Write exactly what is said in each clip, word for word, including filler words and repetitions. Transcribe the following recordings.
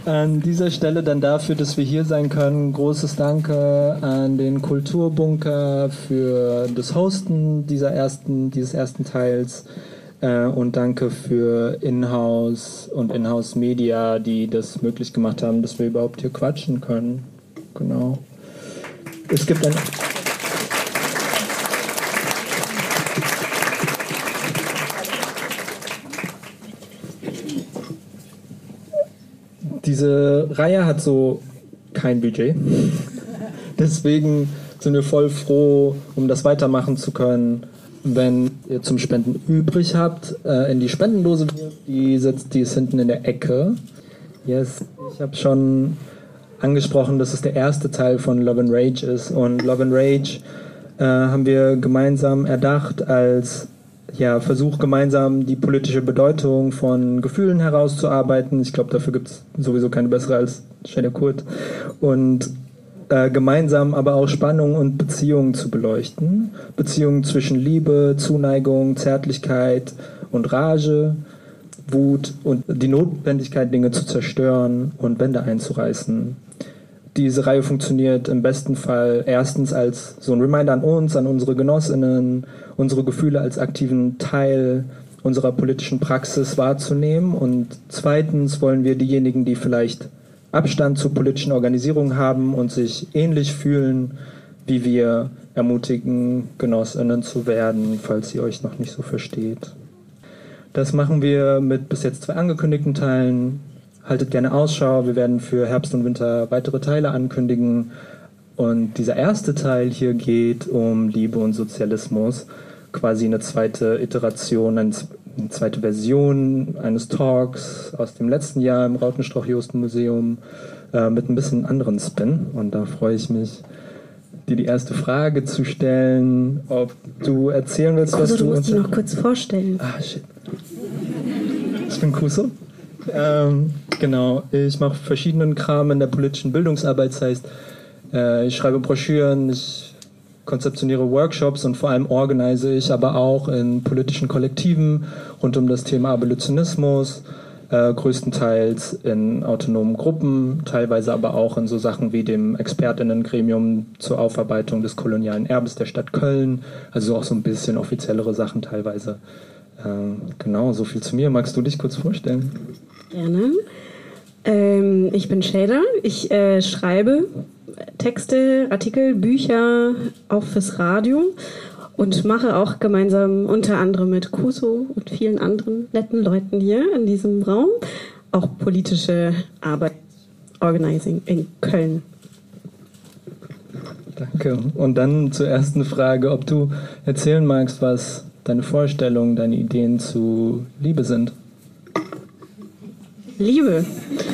An dieser Stelle dann dafür, dass wir hier sein können, großes Danke an den Kulturbunker für das Hosten dieser ersten, dieses ersten Teils äh, und danke für Inhouse und Inhouse Media, die das möglich gemacht haben, dass wir überhaupt hier quatschen können. Genau. Es gibt ein... Diese Reihe hat so kein Budget. Deswegen sind wir voll froh, um das weitermachen zu können. Wenn ihr zum Spenden übrig habt, äh, in die Spendendose, die sitzt, die ist hinten in der Ecke. Yes, ich habe schon angesprochen, dass es der erste Teil von Love and Rage ist. Und Love and Rage äh, haben wir gemeinsam erdacht als ja, Versuch, gemeinsam die politische Bedeutung von Gefühlen herauszuarbeiten. Ich glaube, dafür gibt es sowieso keine bessere als Shana Kurt. Und äh, gemeinsam aber auch Spannung und Beziehungen zu beleuchten. Beziehungen zwischen Liebe, Zuneigung, Zärtlichkeit und Rage, Wut und die Notwendigkeit, Dinge zu zerstören und Wände einzureißen. Diese Reihe funktioniert im besten Fall erstens als so ein Reminder an uns, an unsere GenossInnen, unsere Gefühle als aktiven Teil unserer politischen Praxis wahrzunehmen. Und zweitens wollen wir diejenigen, die vielleicht Abstand zur politischen Organisierung haben und sich ähnlich fühlen, wie wir, ermutigen, GenossInnen zu werden, falls ihr euch noch nicht so versteht. Das machen wir mit bis jetzt zwei angekündigten Teilen. Haltet gerne Ausschau, wir werden für Herbst und Winter weitere Teile ankündigen. Und dieser erste Teil hier geht um Liebe und Sozialismus, quasi eine zweite Iteration, eine zweite Version eines Talks aus dem letzten Jahr im Rautenstrauch-Josten-Museum äh, mit ein bisschen anderen Spin. Und da freue ich mich, dir die erste Frage zu stellen, ob du erzählen willst, Kuso, was du... du musst dich noch kurz vorstellen. Ah, shit. Ich bin Kuso. Ähm, genau, ich mache verschiedenen Kram in der politischen Bildungsarbeit, das heißt, äh, ich schreibe Broschüren, ich konzeptioniere Workshops und vor allem organise ich aber auch in politischen Kollektiven rund um das Thema Abolitionismus, äh, größtenteils in autonomen Gruppen, teilweise aber auch in so Sachen wie dem ExpertInnen-Gremium zur Aufarbeitung des kolonialen Erbes der Stadt Köln, also auch so ein bisschen offiziellere Sachen teilweise. Ähm, genau, so viel zu mir. Magst du dich kurz vorstellen? Gerne. Ähm, ich bin Shader. Ich äh, schreibe Texte, Artikel, Bücher, auch fürs Radio und mache auch gemeinsam unter anderem mit Kuso und vielen anderen netten Leuten hier in diesem Raum auch politische Arbeit, Organizing in Köln. Danke. Und dann zur ersten Frage, ob du erzählen magst, was deine Vorstellungen, deine Ideen zu Liebe sind. Liebe.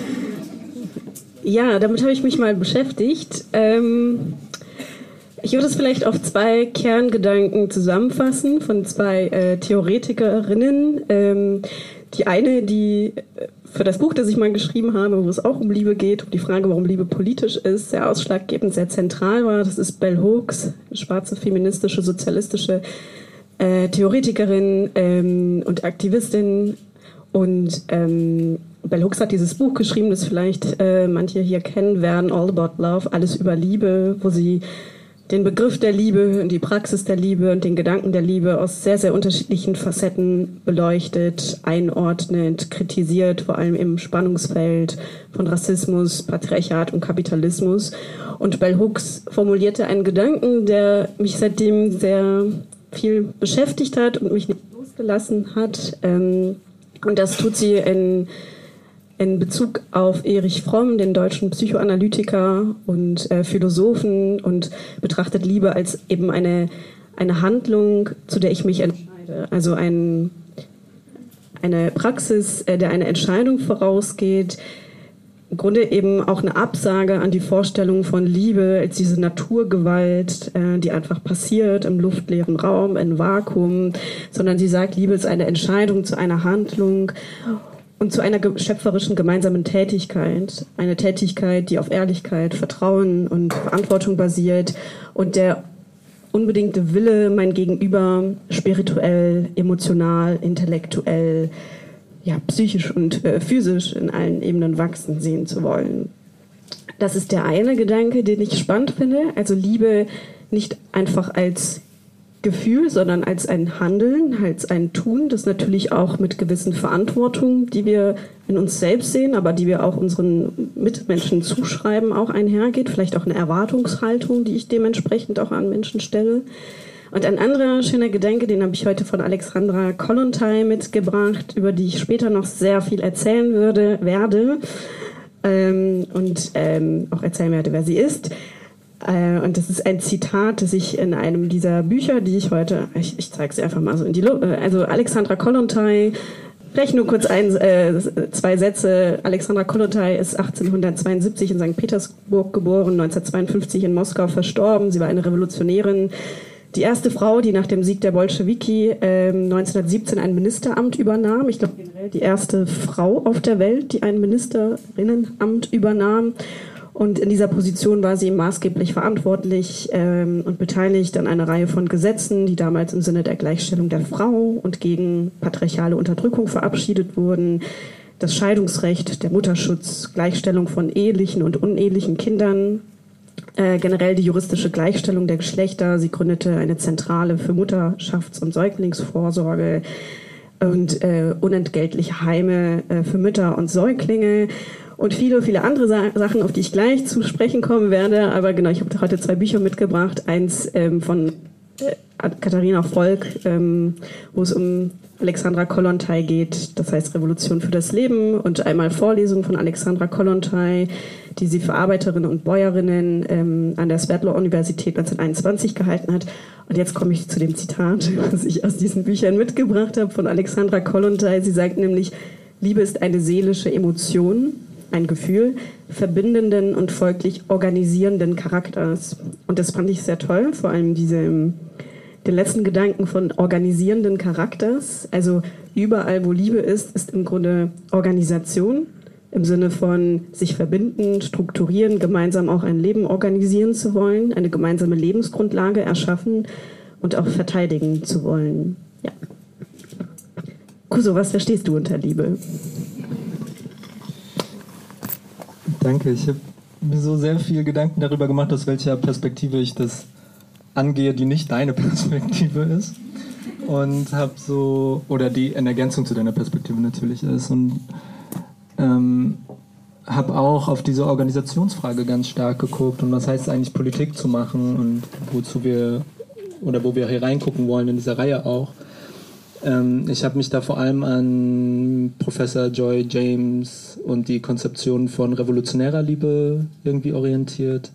Ja, damit habe ich mich mal beschäftigt. Ähm, ich würde es vielleicht auf zwei Kerngedanken zusammenfassen von zwei äh, Theoretikerinnen. Ähm, die eine, die für das Buch, das ich mal geschrieben habe, wo es auch um Liebe geht, um die Frage, warum Liebe politisch ist, sehr ausschlaggebend, sehr zentral war. Das ist Bell Hooks, schwarze feministische, sozialistische Äh, Theoretikerin ähm, und Aktivistin und ähm, Bell Hooks hat dieses Buch geschrieben, das vielleicht äh, manche hier kennen werden, All About Love, alles über Liebe, wo sie den Begriff der Liebe und die Praxis der Liebe und den Gedanken der Liebe aus sehr, sehr unterschiedlichen Facetten beleuchtet, einordnet, kritisiert, vor allem im Spannungsfeld von Rassismus, Patriarchat und Kapitalismus. Und Bell Hooks formulierte einen Gedanken, der mich seitdem sehr viel beschäftigt hat und mich nicht losgelassen hat. Ähm, und das tut sie in, in Bezug auf Erich Fromm, den deutschen Psychoanalytiker und äh, Philosophen, und betrachtet Liebe als eben eine, eine Handlung, zu der ich mich entscheide. Also ein, eine Praxis, äh, der eine Entscheidung vorausgeht, im Grunde eben auch eine Absage an die Vorstellung von Liebe als diese Naturgewalt, äh, die einfach passiert im luftleeren Raum, im Vakuum, sondern sie sagt, Liebe ist eine Entscheidung zu einer Handlung und zu einer ge- schöpferischen gemeinsamen Tätigkeit. Eine Tätigkeit, die auf Ehrlichkeit, Vertrauen und Verantwortung basiert und der unbedingte Wille, mein Gegenüber spirituell, emotional, intellektuell, ja, psychisch und äh, physisch in allen Ebenen wachsen sehen zu wollen. Das ist der eine Gedanke, den ich spannend finde. Also Liebe nicht einfach als Gefühl, sondern als ein Handeln, als ein Tun, das natürlich auch mit gewissen Verantwortungen, die wir in uns selbst sehen, aber die wir auch unseren Mitmenschen zuschreiben, auch einhergeht. Vielleicht auch eine Erwartungshaltung, die ich dementsprechend auch an Menschen stelle. Und ein anderer schöner Gedanke, den habe ich heute von Alexandra Kollontai mitgebracht, über die ich später noch sehr viel erzählen würde, werde ähm, und ähm, auch erzählen werde, wer sie ist. Äh, und das ist ein Zitat, das ich in einem dieser Bücher, die ich heute, ich, ich zeige es einfach mal so in die Luft, also Alexandra Kollontai, vielleicht nur kurz ein, äh, zwei Sätze. Alexandra Kollontai ist achtzehnhundertzweiundsiebzig in Sankt Petersburg geboren, neunzehnhundertzweiundfünfzig in Moskau verstorben. Sie war eine Revolutionärin. Die erste Frau, die nach dem Sieg der Bolschewiki äh, neunzehnhundertsiebzehn ein Ministeramt übernahm. Ich glaube generell die erste Frau auf der Welt, die ein Ministerinnenamt übernahm. Und in dieser Position war sie maßgeblich verantwortlich ähm, und beteiligt an einer Reihe von Gesetzen, die damals im Sinne der Gleichstellung der Frau und gegen patriarchale Unterdrückung verabschiedet wurden. Das Scheidungsrecht, der Mutterschutz, Gleichstellung von ehelichen und unehelichen Kindern, Äh, generell die juristische Gleichstellung der Geschlechter. Sie gründete eine Zentrale für Mutterschafts- und Säuglingsvorsorge und äh, unentgeltliche Heime äh, für Mütter und Säuglinge und viele, viele andere Sa- Sachen, auf die ich gleich zu sprechen kommen werde. Aber genau, ich habe heute zwei Bücher mitgebracht. Eins ähm, von äh, Katharina Volk, ähm, wo es um Alexandra Kollontai geht, das heißt Revolution für das Leben, und einmal Vorlesungen von Alexandra Kollontai, die sie für Arbeiterinnen und Bäuerinnen ähm, an der Sverdlov-Universität neunzehnhunderteinundzwanzig gehalten hat. Und jetzt komme ich zu dem Zitat, was ich aus diesen Büchern mitgebracht habe von Alexandra Kollontai. Sie sagt nämlich, Liebe ist eine seelische Emotion, ein Gefühl verbindenden und folglich organisierenden Charakters. Und das fand ich sehr toll, vor allem diese... den letzten Gedanken von organisierenden Charakters. Also überall, wo Liebe ist, ist im Grunde Organisation im Sinne von sich verbinden, strukturieren, gemeinsam auch ein Leben organisieren zu wollen, eine gemeinsame Lebensgrundlage erschaffen und auch verteidigen zu wollen. Ja. Kuso, was verstehst du unter Liebe? Danke, ich habe mir so sehr viel Gedanken darüber gemacht, aus welcher Perspektive ich das angehe, die nicht deine Perspektive ist, und habe so, oder die in Ergänzung zu deiner Perspektive natürlich ist, und ähm, habe auch auf diese Organisationsfrage ganz stark geguckt und was heißt es eigentlich, Politik zu machen und wozu wir, oder wo wir hier reingucken wollen in dieser Reihe auch. Ähm, ich habe mich da vor allem an Professor Joy James und die Konzeption von revolutionärer Liebe irgendwie orientiert.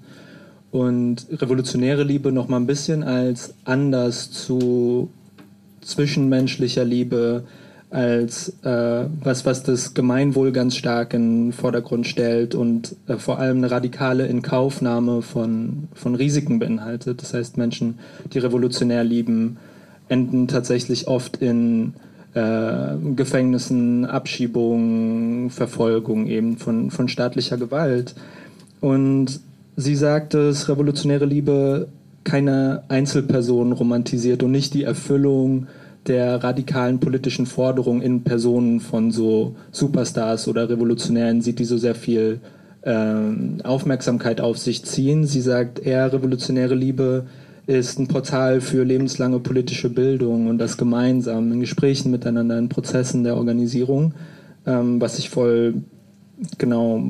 Und revolutionäre Liebe noch mal ein bisschen als anders zu zwischenmenschlicher Liebe, als äh, was, was das Gemeinwohl ganz stark in den Vordergrund stellt und äh, vor allem eine radikale Inkaufnahme von, von Risiken beinhaltet. Das heißt, Menschen, die revolutionär lieben, enden tatsächlich oft in äh, Gefängnissen, Abschiebungen, Verfolgung eben von, von staatlicher Gewalt. Und sie sagt, dass revolutionäre Liebe keine Einzelperson romantisiert und nicht die Erfüllung der radikalen politischen Forderungen in Personen von so Superstars oder Revolutionären sieht, die so sehr viel äh, Aufmerksamkeit auf sich ziehen. Sie sagt eher, revolutionäre Liebe ist ein Portal für lebenslange politische Bildung und das gemeinsam in Gesprächen miteinander, in Prozessen der Organisierung, ähm, was ich voll genau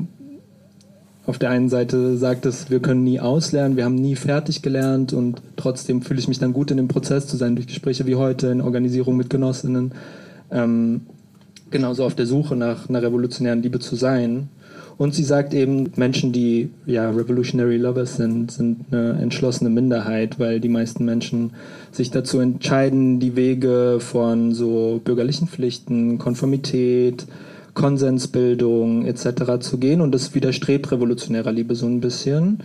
auf der einen Seite sagt es, wir können nie auslernen, wir haben nie fertig gelernt und trotzdem fühle ich mich dann gut in dem Prozess zu sein, durch Gespräche wie heute, in Organisierung mit Genossinnen, ähm, genauso auf der Suche nach einer revolutionären Liebe zu sein. Und sie sagt eben, Menschen, die ja Revolutionary Lovers sind, sind eine entschlossene Minderheit, weil die meisten Menschen sich dazu entscheiden, die Wege von so bürgerlichen Pflichten, Konformität, Konsensbildung et cetera zu gehen, und das widerstrebt revolutionärer Liebe so ein bisschen,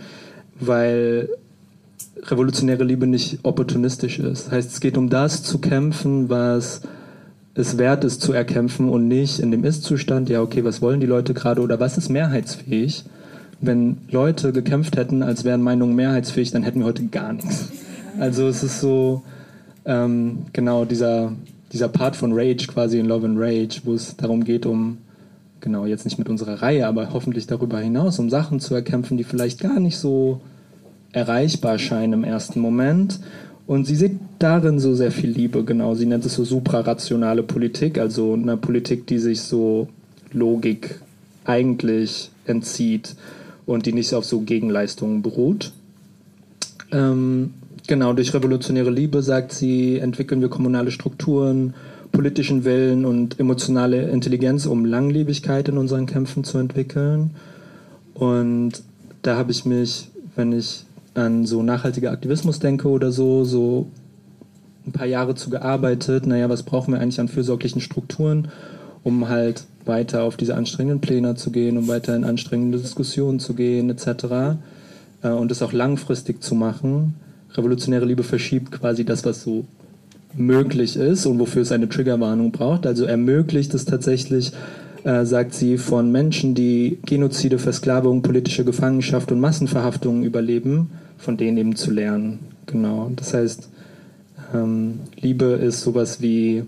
weil revolutionäre Liebe nicht opportunistisch ist. Das heißt, es geht um das zu kämpfen, was es wert ist zu erkämpfen und nicht in dem Ist-Zustand, ja okay, was wollen die Leute gerade oder was ist mehrheitsfähig? Wenn Leute gekämpft hätten, als wären Meinungen mehrheitsfähig, dann hätten wir heute gar nichts. Also es ist so, ähm, genau dieser dieser Part von Rage quasi in Love and Rage, wo es darum geht, um, genau, jetzt nicht mit unserer Reihe, aber hoffentlich darüber hinaus, um Sachen zu erkämpfen, die vielleicht gar nicht so erreichbar scheinen im ersten Moment. Und sie sieht darin so sehr viel Liebe, genau. Sie nennt es so suprarationale Politik, also eine Politik, die sich so Logik eigentlich entzieht und die nicht auf so Gegenleistungen beruht. Ähm, genau, durch revolutionäre Liebe, sagt sie, entwickeln wir kommunale Strukturen, politischen Willen und emotionale Intelligenz, um Langlebigkeit in unseren Kämpfen zu entwickeln. Und da habe ich mich, wenn ich an so nachhaltiger Aktivismus denke oder so, so ein paar Jahre zu gearbeitet. Naja, was brauchen wir eigentlich an fürsorglichen Strukturen, um halt weiter auf diese anstrengenden Pläne zu gehen, um weiter in anstrengende Diskussionen zu gehen, et cetera. Und das auch langfristig zu machen. Revolutionäre Liebe verschiebt quasi das, was so möglich ist und wofür es eine Triggerwarnung braucht. Also ermöglicht es tatsächlich, äh, sagt sie, von Menschen, die Genozide, Versklavung, politische Gefangenschaft und Massenverhaftungen überleben, von denen eben zu lernen. Genau. Das heißt, ähm, Liebe ist sowas wie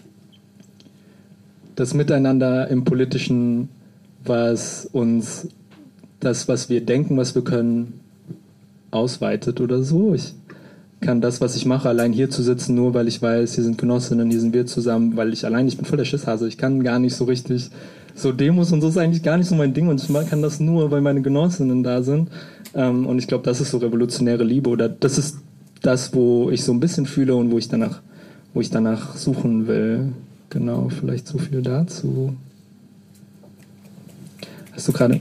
das Miteinander im Politischen, was uns das, was wir denken, was wir können, ausweitet oder so. Ich kann das, was ich mache, allein hier zu sitzen, nur weil ich weiß, hier sind Genossinnen, hier sind wir zusammen, weil ich allein, ich bin voll der Schisshase, ich kann gar nicht so richtig, so Demos und so ist eigentlich gar nicht so mein Ding und ich kann das nur, weil meine Genossinnen da sind. Und ich glaube, das ist so revolutionäre Liebe oder das ist das, wo ich so ein bisschen fühle und wo ich danach, wo ich danach suchen will. Genau, vielleicht so viel dazu. Hast du gerade...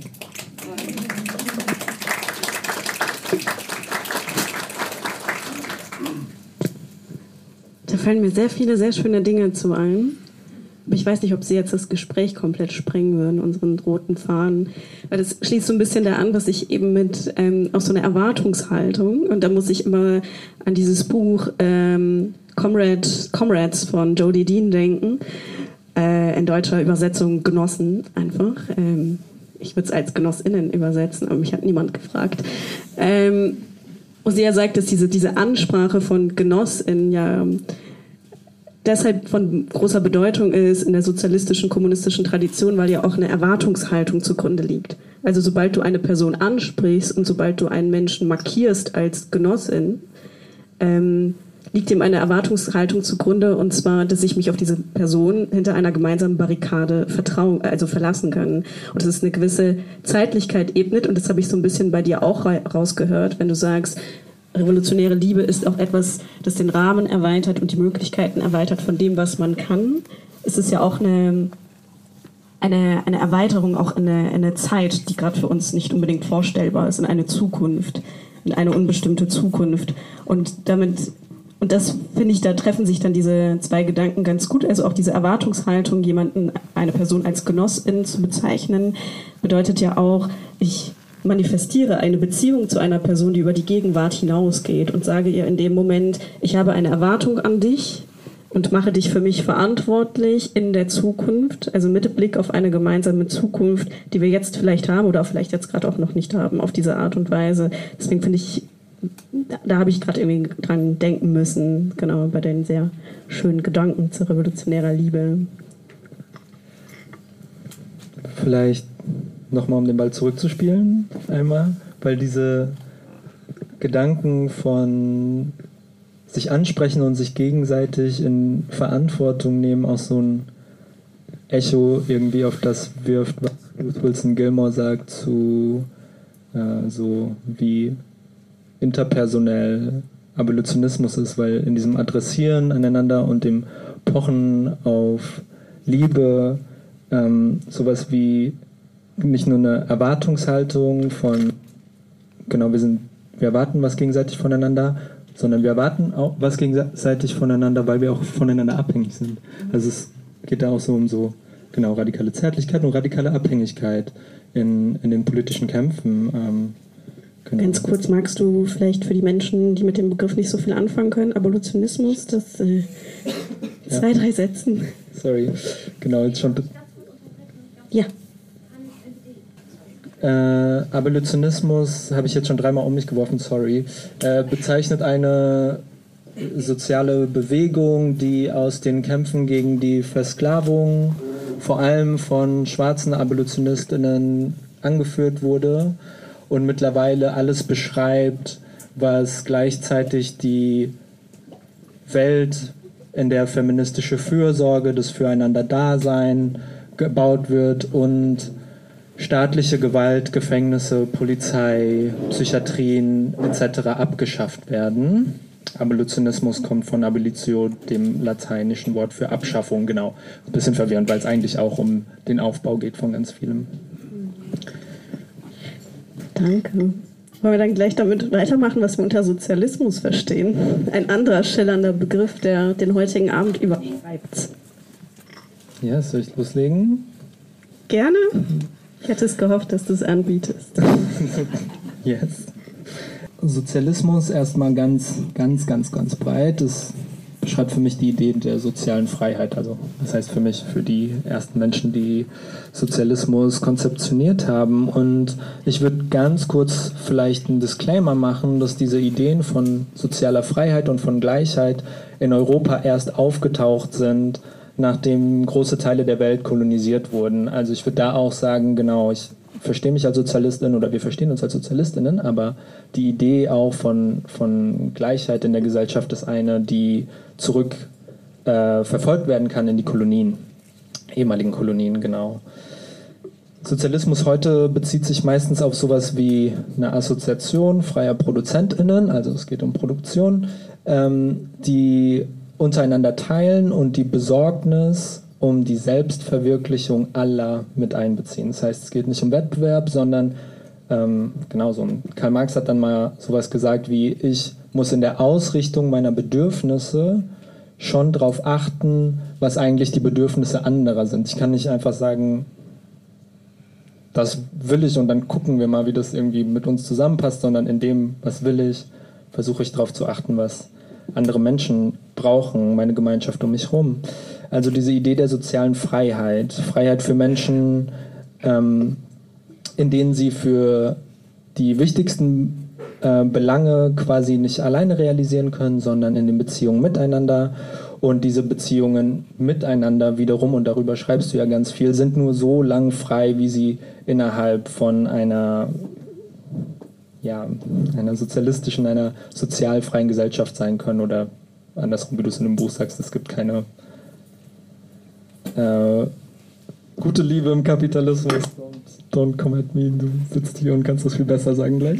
Da fallen mir sehr viele, sehr schöne Dinge zu ein. Aber ich weiß nicht, ob Sie jetzt das Gespräch komplett sprengen würden, unseren roten Faden. Weil das schließt so ein bisschen da an, was ich eben mit ähm, auch so einer Erwartungshaltung, und da muss ich immer an dieses Buch ähm, Comrade, Comrades von Jodie Dean denken. Äh, in deutscher Übersetzung Genossen einfach. Ähm, ich würde es als GenossInnen übersetzen, aber mich hat niemand gefragt. Ähm, wo sie ja sagt, dass diese, diese Ansprache von GenossInnen ja deshalb von großer Bedeutung ist in der sozialistischen, kommunistischen Tradition, weil ja auch eine Erwartungshaltung zugrunde liegt. Also sobald du eine Person ansprichst und sobald du einen Menschen markierst als Genossin, ähm, liegt ihm eine Erwartungshaltung zugrunde, und zwar, dass ich mich auf diese Person hinter einer gemeinsamen Barrikade vertrauen, also verlassen kann. Und dass es eine gewisse Zeitlichkeit ebnet, und das habe ich so ein bisschen bei dir auch rausgehört, wenn du sagst, revolutionäre Liebe ist auch etwas, das den Rahmen erweitert und die Möglichkeiten erweitert von dem, was man kann. Es ist ja auch eine, eine, eine Erweiterung auch in eine, in eine Zeit, die gerade für uns nicht unbedingt vorstellbar ist, in eine Zukunft, in eine unbestimmte Zukunft. Und damit, und das finde ich, da treffen sich dann diese zwei Gedanken ganz gut. Also auch diese Erwartungshaltung, jemanden, eine Person als Genossin zu bezeichnen, bedeutet ja auch, ich manifestiere eine Beziehung zu einer Person, die über die Gegenwart hinausgeht, und sage ihr in dem Moment, ich habe eine Erwartung an dich und mache dich für mich verantwortlich in der Zukunft, also mit Blick auf eine gemeinsame Zukunft, die wir jetzt vielleicht haben oder vielleicht jetzt gerade auch noch nicht haben, auf diese Art und Weise. Deswegen finde ich, da habe ich gerade irgendwie dran denken müssen, genau, bei den sehr schönen Gedanken zu revolutionärer Liebe. Vielleicht nochmal, um den Ball zurückzuspielen, einmal, weil diese Gedanken von sich ansprechen und sich gegenseitig in Verantwortung nehmen auch so ein Echo irgendwie auf das wirft, was Ruth Wilson Gilmore sagt, zu äh, so wie interpersonell Abolitionismus ist, weil in diesem Adressieren aneinander und dem Pochen auf Liebe ähm, sowas wie nicht nur eine Erwartungshaltung von, genau, wir sind, wir erwarten was gegenseitig voneinander, sondern wir erwarten auch was gegenseitig voneinander, weil wir auch voneinander abhängig sind. Also es geht da auch so um so, genau, radikale Zärtlichkeit und radikale Abhängigkeit in, in den politischen Kämpfen. Ähm, genau. Ganz kurz, magst du vielleicht für die Menschen, die mit dem Begriff nicht so viel anfangen können, Abolitionismus, das äh, zwei, ja. drei Sätzen. Sorry, genau, jetzt schon. Ja. Äh, Abolitionismus, habe ich jetzt schon dreimal um mich geworfen, sorry, äh, bezeichnet eine soziale Bewegung, die aus den Kämpfen gegen die Versklavung vor allem von schwarzen Abolitionistinnen angeführt wurde und mittlerweile alles beschreibt, was gleichzeitig die Welt, in der feministische Fürsorge, das Füreinander-Dasein gebaut wird und staatliche Gewalt, Gefängnisse, Polizei, Psychiatrien et cetera abgeschafft werden. Abolitionismus kommt von abolitio, dem lateinischen Wort für Abschaffung, genau. Ein bisschen verwirrend, weil es eigentlich auch um den Aufbau geht von ganz vielem. Danke. Wollen wir dann gleich damit weitermachen, was wir unter Sozialismus verstehen? Ein anderer schillernder Begriff, der den heutigen Abend überschreibt. Ja, soll ich loslegen? Gerne. Ich hätte es gehofft, dass du es anbietest. Yes. Sozialismus erstmal ganz, ganz, ganz, ganz breit. Das beschreibt für mich die Idee der sozialen Freiheit. Also das heißt für mich, für die ersten Menschen, die Sozialismus konzeptioniert haben. Und ich würde ganz kurz vielleicht einen Disclaimer machen, dass diese Ideen von sozialer Freiheit und von Gleichheit in Europa erst aufgetaucht sind, nachdem große Teile der Welt kolonisiert wurden. Also ich würde da auch sagen, genau, ich verstehe mich als Sozialistin oder wir verstehen uns als Sozialistinnen, aber die Idee auch von, von Gleichheit in der Gesellschaft ist eine, die zurück äh, verfolgt werden kann in die Kolonien, ehemaligen Kolonien, genau. Sozialismus heute bezieht sich meistens auf sowas wie eine Assoziation freier ProduzentInnen, also es geht um Produktion, ähm, die untereinander teilen und die Besorgnis um die Selbstverwirklichung aller mit einbeziehen. Das heißt, es geht nicht um Wettbewerb, sondern ähm, genauso. Karl Marx hat dann mal sowas gesagt wie, ich muss in der Ausrichtung meiner Bedürfnisse schon darauf achten, was eigentlich die Bedürfnisse anderer sind. Ich kann nicht einfach sagen, das will ich und dann gucken wir mal, wie das irgendwie mit uns zusammenpasst, sondern in dem, was will ich, versuche ich darauf zu achten, was andere Menschen brauchen, meine Gemeinschaft um mich herum. Also diese Idee der sozialen Freiheit, Freiheit für Menschen, ähm, in denen sie für die wichtigsten äh, Belange quasi nicht alleine realisieren können, sondern in den Beziehungen miteinander. Und diese Beziehungen miteinander wiederum, und darüber schreibst du ja ganz viel, sind nur so lang frei, wie sie innerhalb von einer ja, einer sozialistischen, einer sozial freien Gesellschaft sein können oder andersrum, wie du es in dem Buch sagst, es gibt keine äh, gute Liebe im Kapitalismus. Don't, don't come at me, du sitzt hier und kannst das viel besser sagen gleich.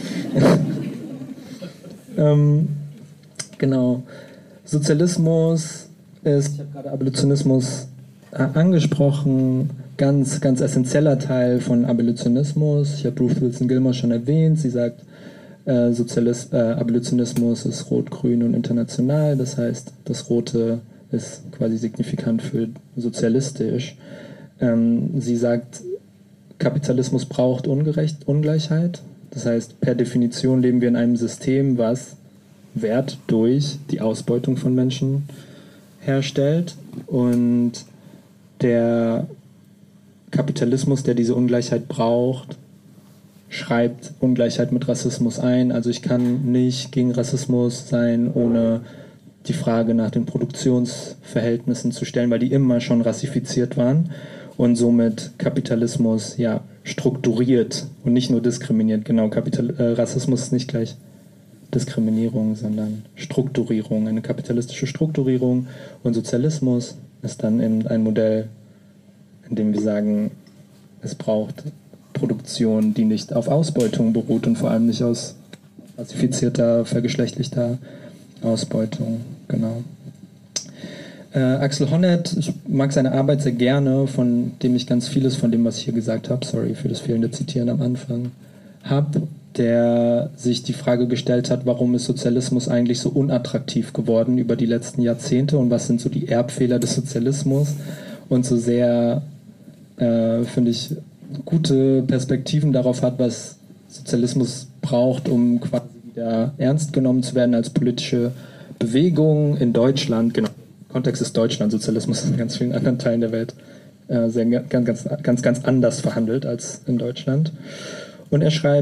ähm, genau. Sozialismus ist, ich habe gerade Abolitionismus äh, angesprochen, ganz, ganz essentieller Teil von Abolitionismus. Ich habe Ruth Wilson Gilmore schon erwähnt. Sie sagt, äh, Sozialis- äh, Abolitionismus ist rot, grün und international. Das heißt, das Rote ist quasi signifikant für sozialistisch. Ähm, sie sagt, Kapitalismus braucht Ungerecht, Ungleichheit. Das heißt, per Definition leben wir in einem System, was Wert durch die Ausbeutung von Menschen herstellt. Und der Kapitalismus, der diese Ungleichheit braucht, schreibt Ungleichheit mit Rassismus ein. Also ich kann nicht gegen Rassismus sein, ohne die Frage nach den Produktionsverhältnissen zu stellen, weil die immer schon rassifiziert waren und somit Kapitalismus ja strukturiert und nicht nur diskriminiert. Genau, Kapital- äh, Rassismus ist nicht gleich Diskriminierung, sondern Strukturierung, eine kapitalistische Strukturierung, und Sozialismus ist dann eben ein Modell, in dem wir sagen, es braucht Produktion, die nicht auf Ausbeutung beruht und vor allem nicht aus rassifizierter, vergeschlechtlichter Ausbeutung. Genau. Äh, Axel Honneth, ich mag seine Arbeit sehr gerne, von dem ich ganz vieles von dem, was ich hier gesagt habe, sorry für das fehlende Zitieren am Anfang, habe, der sich die Frage gestellt hat, warum ist Sozialismus eigentlich so unattraktiv geworden über die letzten Jahrzehnte und was sind so die Erbfehler des Sozialismus, und so sehr, äh, finde ich, gute Perspektiven darauf hat, was Sozialismus braucht, um quasi wieder ernst genommen zu werden als politische Bewegung in Deutschland. Genau, Kontext ist Deutschland, Sozialismus in ganz vielen anderen Teilen der Welt äh, sehr, ganz, ganz, ganz, ganz anders verhandelt als in Deutschland. Und er schreibt,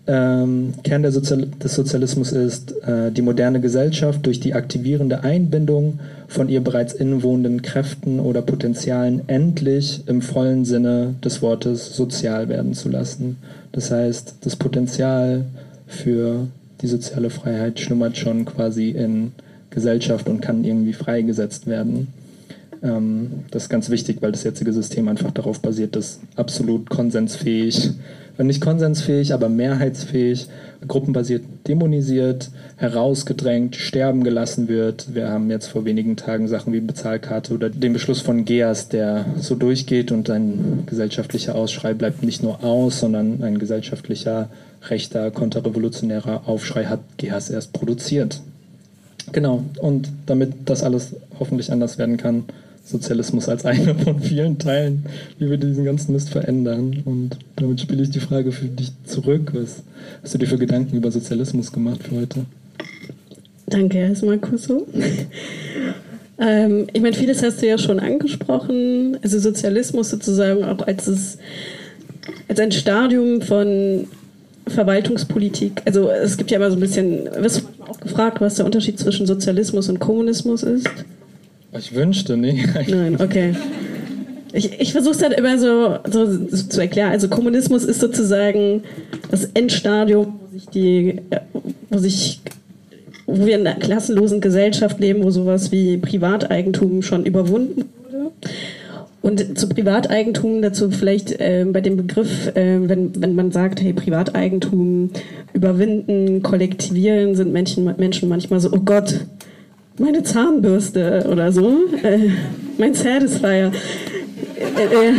Ähm, Kern der Sozial- des Sozialismus ist äh, die moderne Gesellschaft durch die aktivierende Einbindung von ihr bereits innewohnenden Kräften oder Potenzialen endlich im vollen Sinne des Wortes sozial werden zu lassen. Das heißt, das Potenzial für die soziale Freiheit schlummert schon quasi in Gesellschaft und kann irgendwie freigesetzt werden. Ähm, das ist ganz wichtig, weil das jetzige System einfach darauf basiert, dass absolut konsensfähig, nicht konsensfähig, aber mehrheitsfähig, gruppenbasiert dämonisiert, herausgedrängt, sterben gelassen wird. Wir haben jetzt vor wenigen Tagen Sachen wie Bezahlkarte oder den Beschluss von GEAS, der so durchgeht und ein gesellschaftlicher Ausschrei bleibt nicht nur aus, sondern ein gesellschaftlicher, rechter, konterrevolutionärer Aufschrei hat GEAS erst produziert. Genau, und damit das alles hoffentlich anders werden kann, Sozialismus als einer von vielen Teilen, wie wir diesen ganzen Mist verändern. Und damit spiele ich die Frage für dich zurück. Was hast du dir für Gedanken über Sozialismus gemacht für heute? Danke erstmal, Kusso. ähm, ich meine, vieles hast du ja schon angesprochen. Also Sozialismus sozusagen auch als, es, als ein Stadium von Verwaltungspolitik. Also es gibt ja immer so ein bisschen, wirst du manchmal auch gefragt, was der Unterschied zwischen Sozialismus und Kommunismus ist? Ich wünschte, nee. Nein, okay. Ich, ich versuche es halt immer so, so zu erklären. Also Kommunismus ist sozusagen das Endstadium, wo sich die, wo sich, wo wir in einer klassenlosen Gesellschaft leben, wo sowas wie Privateigentum schon überwunden wurde. Und zu Privateigentum dazu vielleicht äh, bei dem Begriff, äh, wenn, wenn man sagt, hey, Privateigentum überwinden, kollektivieren, sind Menschen, Menschen manchmal so, oh Gott, meine Zahnbürste oder so, äh, mein Satisfier. Äh, äh,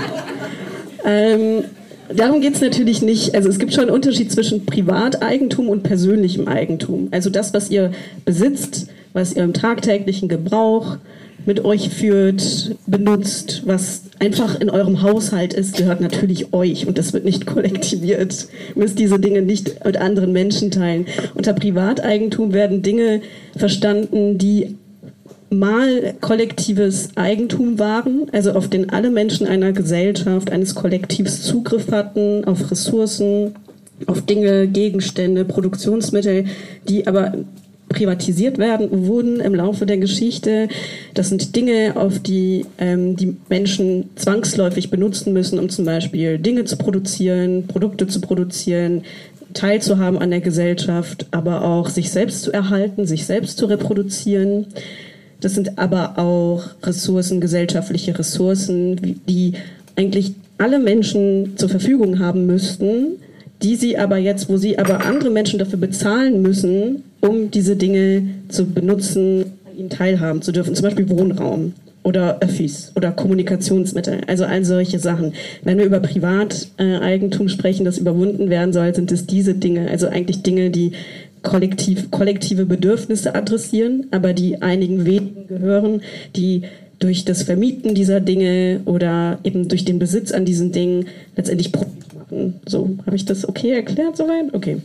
ähm, darum geht es natürlich nicht. Also es gibt schon einen Unterschied zwischen Privateigentum und persönlichem Eigentum. Also das, was ihr besitzt, was ihr im tagtäglichen Gebrauch mit euch führt, benutzt, was einfach in eurem Haushalt ist, gehört natürlich euch und das wird nicht kollektiviert. Ihr müsst diese Dinge nicht mit anderen Menschen teilen. Unter Privateigentum werden Dinge verstanden, die mal kollektives Eigentum waren, also auf den alle Menschen einer Gesellschaft, eines Kollektivs Zugriff hatten, auf Ressourcen, auf Dinge, Gegenstände, Produktionsmittel, die aber privatisiert werden, wurden im Laufe der Geschichte. Das sind Dinge, auf die ähm, die Menschen zwangsläufig benutzen müssen, um zum Beispiel Dinge zu produzieren, Produkte zu produzieren, teilzuhaben an der Gesellschaft, aber auch sich selbst zu erhalten, sich selbst zu reproduzieren. Das sind aber auch Ressourcen, gesellschaftliche Ressourcen, die eigentlich alle Menschen zur Verfügung haben müssten, die sie aber jetzt, wo sie aber andere Menschen dafür bezahlen müssen, um diese Dinge zu benutzen, an ihnen teilhaben zu dürfen. Zum Beispiel Wohnraum oder Öffis oder Kommunikationsmittel, also all solche Sachen. Wenn wir über Privateigentum sprechen, das überwunden werden soll, sind es diese Dinge, also eigentlich Dinge, die kollektiv, kollektive Bedürfnisse adressieren, aber die einigen wenigen gehören, die durch das Vermieten dieser Dinge oder eben durch den Besitz an diesen Dingen letztendlich Profit machen. So, habe ich das okay erklärt soweit? Okay.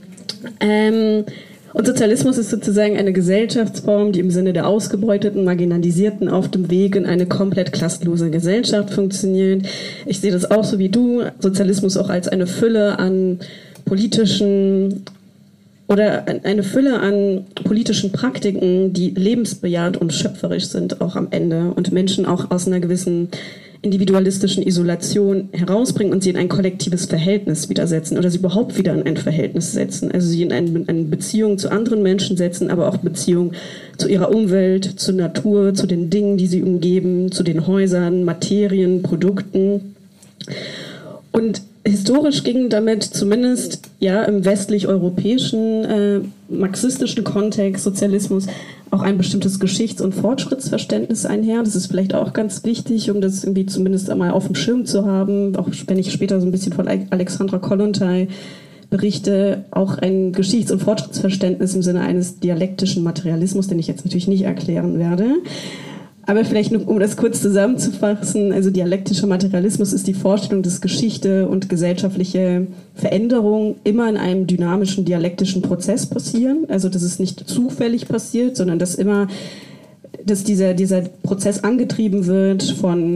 Ähm, und Sozialismus ist sozusagen eine Gesellschaftsform, die im Sinne der Ausgebeuteten, Marginalisierten auf dem Weg in eine komplett klassenlose Gesellschaft funktioniert. Ich sehe das auch so wie du, Sozialismus auch als eine Fülle an politischen oder eine Fülle an politischen Praktiken, die lebensbejahend und schöpferisch sind auch am Ende und Menschen auch aus einer gewissen individualistischen Isolation herausbringen und sie in ein kollektives Verhältnis widersetzen oder sie überhaupt wieder in ein Verhältnis setzen. Also sie in eine, eine Beziehung zu anderen Menschen setzen, aber auch Beziehung zu ihrer Umwelt, zur Natur, zu den Dingen, die sie umgeben, zu den Häusern, Materien, Produkten. Und historisch ging damit zumindest ja im westlich-europäischen äh, marxistischen Kontext Sozialismus auch ein bestimmtes Geschichts- und Fortschrittsverständnis einher. Das ist vielleicht auch ganz wichtig, um das irgendwie zumindest einmal auf dem Schirm zu haben, auch wenn ich später so ein bisschen von Alexandra Kollontai berichte, auch ein Geschichts- und Fortschrittsverständnis im Sinne eines dialektischen Materialismus, den ich jetzt natürlich nicht erklären werde. Aber vielleicht nur, um das kurz zusammenzufassen, also dialektischer Materialismus ist die Vorstellung, dass Geschichte und gesellschaftliche Veränderung immer in einem dynamischen dialektischen Prozess passieren. Also dass es nicht zufällig passiert, sondern dass immer, dass dieser, dieser Prozess angetrieben wird von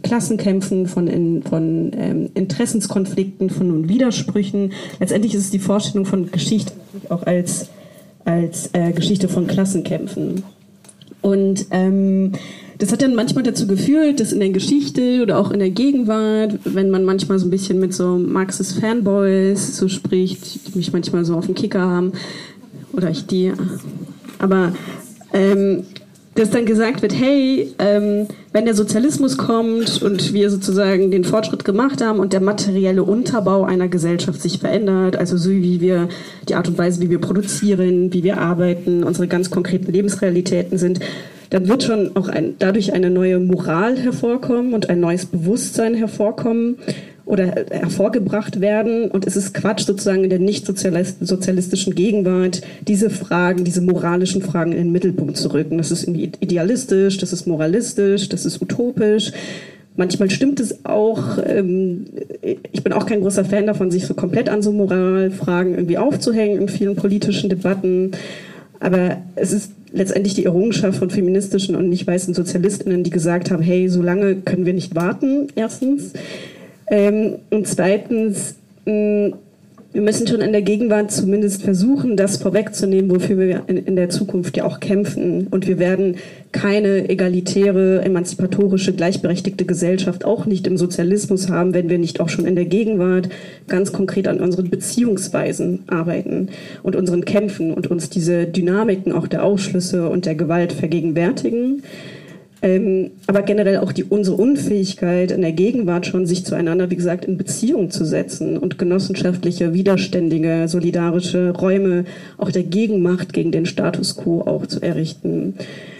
Klassenkämpfen, von, in, von ähm, Interessenskonflikten, von Widersprüchen. Letztendlich ist es die Vorstellung von Geschichte auch als, als äh, Geschichte von Klassenkämpfen. Und ähm, das hat dann manchmal dazu geführt, dass in der Geschichte oder auch in der Gegenwart, wenn man manchmal so ein bisschen mit so Marxist-Fanboys so spricht, die mich manchmal so auf den Kicker haben, oder ich die, aber ähm, dass dann gesagt wird, hey, ähm, wenn der Sozialismus kommt und wir sozusagen den Fortschritt gemacht haben und der materielle Unterbau einer Gesellschaft sich verändert, also so wie wir, die Art und Weise, wie wir produzieren, wie wir arbeiten, unsere ganz konkreten Lebensrealitäten sind, dann wird schon auch ein, dadurch eine neue Moral hervorkommen und ein neues Bewusstsein hervorkommen oder hervorgebracht werden. Und es ist Quatsch, sozusagen in der nicht sozialistischen Gegenwart diese Fragen, diese moralischen Fragen in den Mittelpunkt zu rücken. Das ist irgendwie idealistisch, das ist moralistisch, das ist utopisch. Manchmal stimmt es auch. Ähm, ich bin auch kein großer Fan davon, sich so komplett an so Moralfragen irgendwie aufzuhängen in vielen politischen Debatten. Aber es ist letztendlich die Errungenschaft von feministischen und nicht weißen SozialistInnen, die gesagt haben, hey, so lange können wir nicht warten, erstens. Ähm, und zweitens, mh, wir müssen schon in der Gegenwart zumindest versuchen, das vorwegzunehmen, wofür wir in, in der Zukunft ja auch kämpfen. Und wir werden keine egalitäre, emanzipatorische, gleichberechtigte Gesellschaft auch nicht im Sozialismus haben, wenn wir nicht auch schon in der Gegenwart ganz konkret an unseren Beziehungsweisen arbeiten und unseren Kämpfen und uns diese Dynamiken auch der Ausschlüsse und der Gewalt vergegenwärtigen. Ähm, aber generell auch die, unsere Unfähigkeit in der Gegenwart schon, sich zueinander, wie gesagt, in Beziehung zu setzen und genossenschaftliche, widerständige, solidarische Räume auch der Gegenmacht gegen den Status quo auch zu errichten.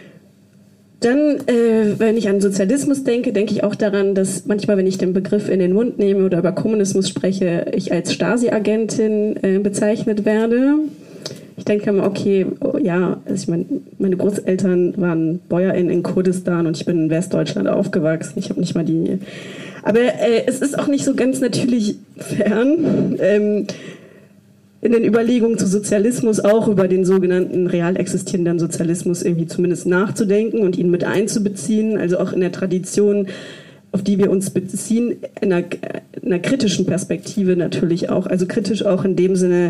Dann, äh, wenn ich an Sozialismus denke, denke ich auch daran, dass manchmal, wenn ich den Begriff in den Mund nehme oder über Kommunismus spreche, ich als Stasi-Agentin äh, bezeichnet werde. Ich denke mir, okay, oh, ja, also ich meine, meine Großeltern waren BäuerInnen in Kurdistan und ich bin in Westdeutschland aufgewachsen. Ich habe nicht mal die... Aber äh, es ist auch nicht so ganz natürlich fern, ähm, in den Überlegungen zu Sozialismus auch über den sogenannten real existierenden Sozialismus irgendwie zumindest nachzudenken und ihn mit einzubeziehen, also auch in der Tradition, auf die wir uns beziehen, in einer, in einer kritischen Perspektive natürlich auch, also kritisch auch in dem Sinne,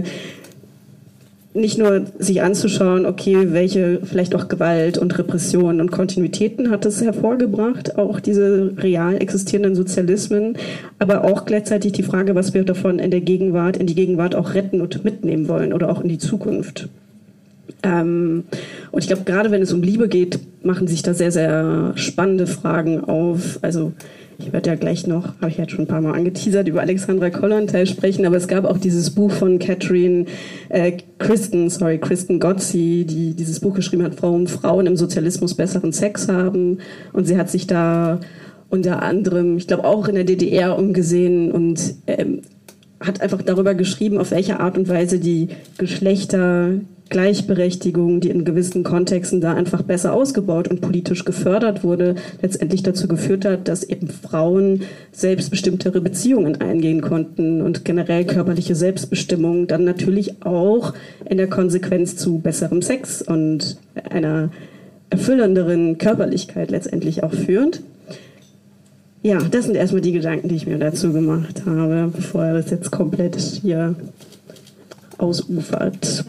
nicht nur sich anzuschauen, okay, welche vielleicht auch Gewalt und Repression und Kontinuitäten hat es hervorgebracht, auch diese real existierenden Sozialismen, aber auch gleichzeitig die Frage, was wir davon in der Gegenwart, in die Gegenwart auch retten und mitnehmen wollen oder auch in die Zukunft. Ähm, und ich glaube, gerade wenn es um Liebe geht, machen sich da sehr, sehr spannende Fragen auf. Also ich werde ja gleich noch, habe ich jetzt schon ein paar Mal angeteasert, über Alexandra Kollontai sprechen, aber es gab auch dieses Buch von Catherine äh, Kristen, sorry, Kristen Gozzi, die dieses Buch geschrieben hat, warum Frauen im Sozialismus besseren Sex haben. Und sie hat sich da unter anderem, ich glaube auch in der D D R umgesehen und ähm, hat einfach darüber geschrieben, auf welche Art und Weise die Geschlechter Gleichberechtigung, die in gewissen Kontexten da einfach besser ausgebaut und politisch gefördert wurde, letztendlich dazu geführt hat, dass eben Frauen selbstbestimmtere Beziehungen eingehen konnten und generell körperliche Selbstbestimmung dann natürlich auch in der Konsequenz zu besserem Sex und einer erfüllenderen Körperlichkeit letztendlich auch führt. Ja, das sind erstmal die Gedanken, die ich mir dazu gemacht habe, bevor das jetzt komplett hier ausufert.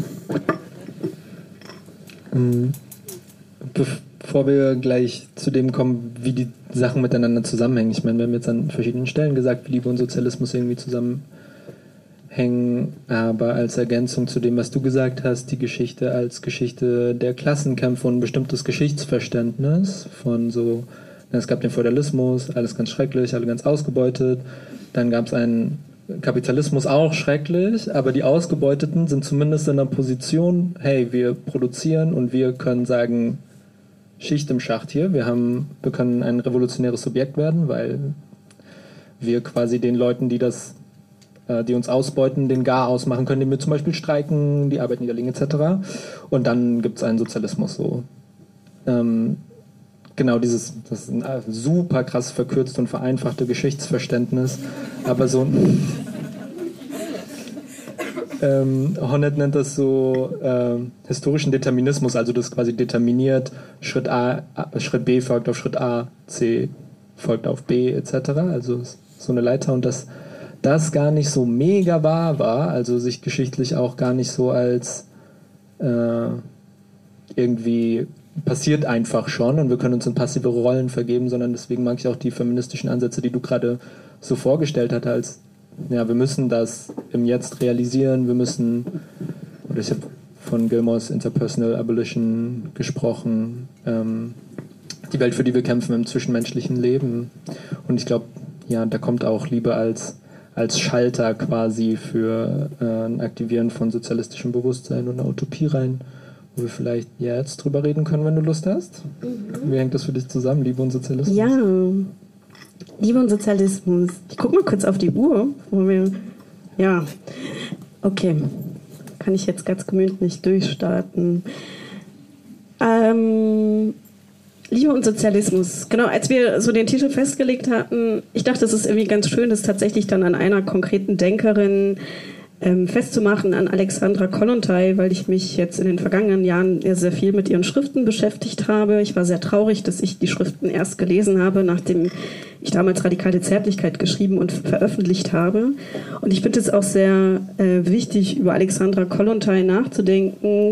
Bevor wir gleich zu dem kommen, wie die Sachen miteinander zusammenhängen. Ich meine, wir haben jetzt an verschiedenen Stellen gesagt, wie Liebe und Sozialismus irgendwie zusammenhängen, aber als Ergänzung zu dem, was du gesagt hast, die Geschichte als Geschichte der Klassenkämpfe und ein bestimmtes Geschichtsverständnis von so, es gab den Feudalismus, alles ganz schrecklich, alle ganz ausgebeutet, dann gab es einen Kapitalismus auch schrecklich, aber die Ausgebeuteten sind zumindest in der Position, hey, wir produzieren und wir können sagen, Schicht im Schacht hier, wir haben, wir können ein revolutionäres Subjekt werden, weil wir quasi den Leuten, die das, äh, die uns ausbeuten, den Gar ausmachen können, indem wir zum Beispiel streiken, die Arbeit niederlegen et cetera. Und dann gibt es einen Sozialismus so. Ähm, Genau, dieses, das ist ein super krass verkürzt und vereinfachte Geschichtsverständnis, aber so ein ähm, Honneth nennt das so äh, historischen Determinismus, also das quasi determiniert, Schritt A, Schritt B folgt auf Schritt A, C folgt auf B et cetera. Also so eine Leiter und dass das gar nicht so mega wahr war, also sich geschichtlich auch gar nicht so als äh, irgendwie passiert einfach schon und wir können uns in passive Rollen vergeben, sondern deswegen mag ich auch die feministischen Ansätze, die du gerade so vorgestellt hast, als ja, wir müssen das im Jetzt realisieren, wir müssen, oder ich habe von Gilmore's Interpersonal Abolition gesprochen, ähm, die Welt, für die wir kämpfen im zwischenmenschlichen Leben. Und ich glaube, ja, da kommt auch Liebe als, als Schalter quasi für äh, ein Aktivieren von sozialistischem Bewusstsein und einer Utopie rein, wo wir vielleicht jetzt drüber reden können, wenn du Lust hast. Mhm. Wie hängt das für dich zusammen, Liebe und Sozialismus? Ja, Liebe und Sozialismus. Ich gucke mal kurz auf die Uhr, wo wir, ja, okay, kann ich jetzt ganz gemütlich durchstarten. Ähm... Liebe und Sozialismus. Genau, als wir so den Titel festgelegt hatten, ich dachte, es ist irgendwie ganz schön, das tatsächlich dann an einer konkreten Denkerin ähm, festzumachen, an Alexandra Kollontai, weil ich mich jetzt in den vergangenen Jahren sehr viel mit ihren Schriften beschäftigt habe. Ich war sehr traurig, dass ich die Schriften erst gelesen habe, nachdem ich damals Radikale Zärtlichkeit geschrieben und veröffentlicht habe. Und ich finde es auch sehr äh, wichtig, über Alexandra Kollontai nachzudenken,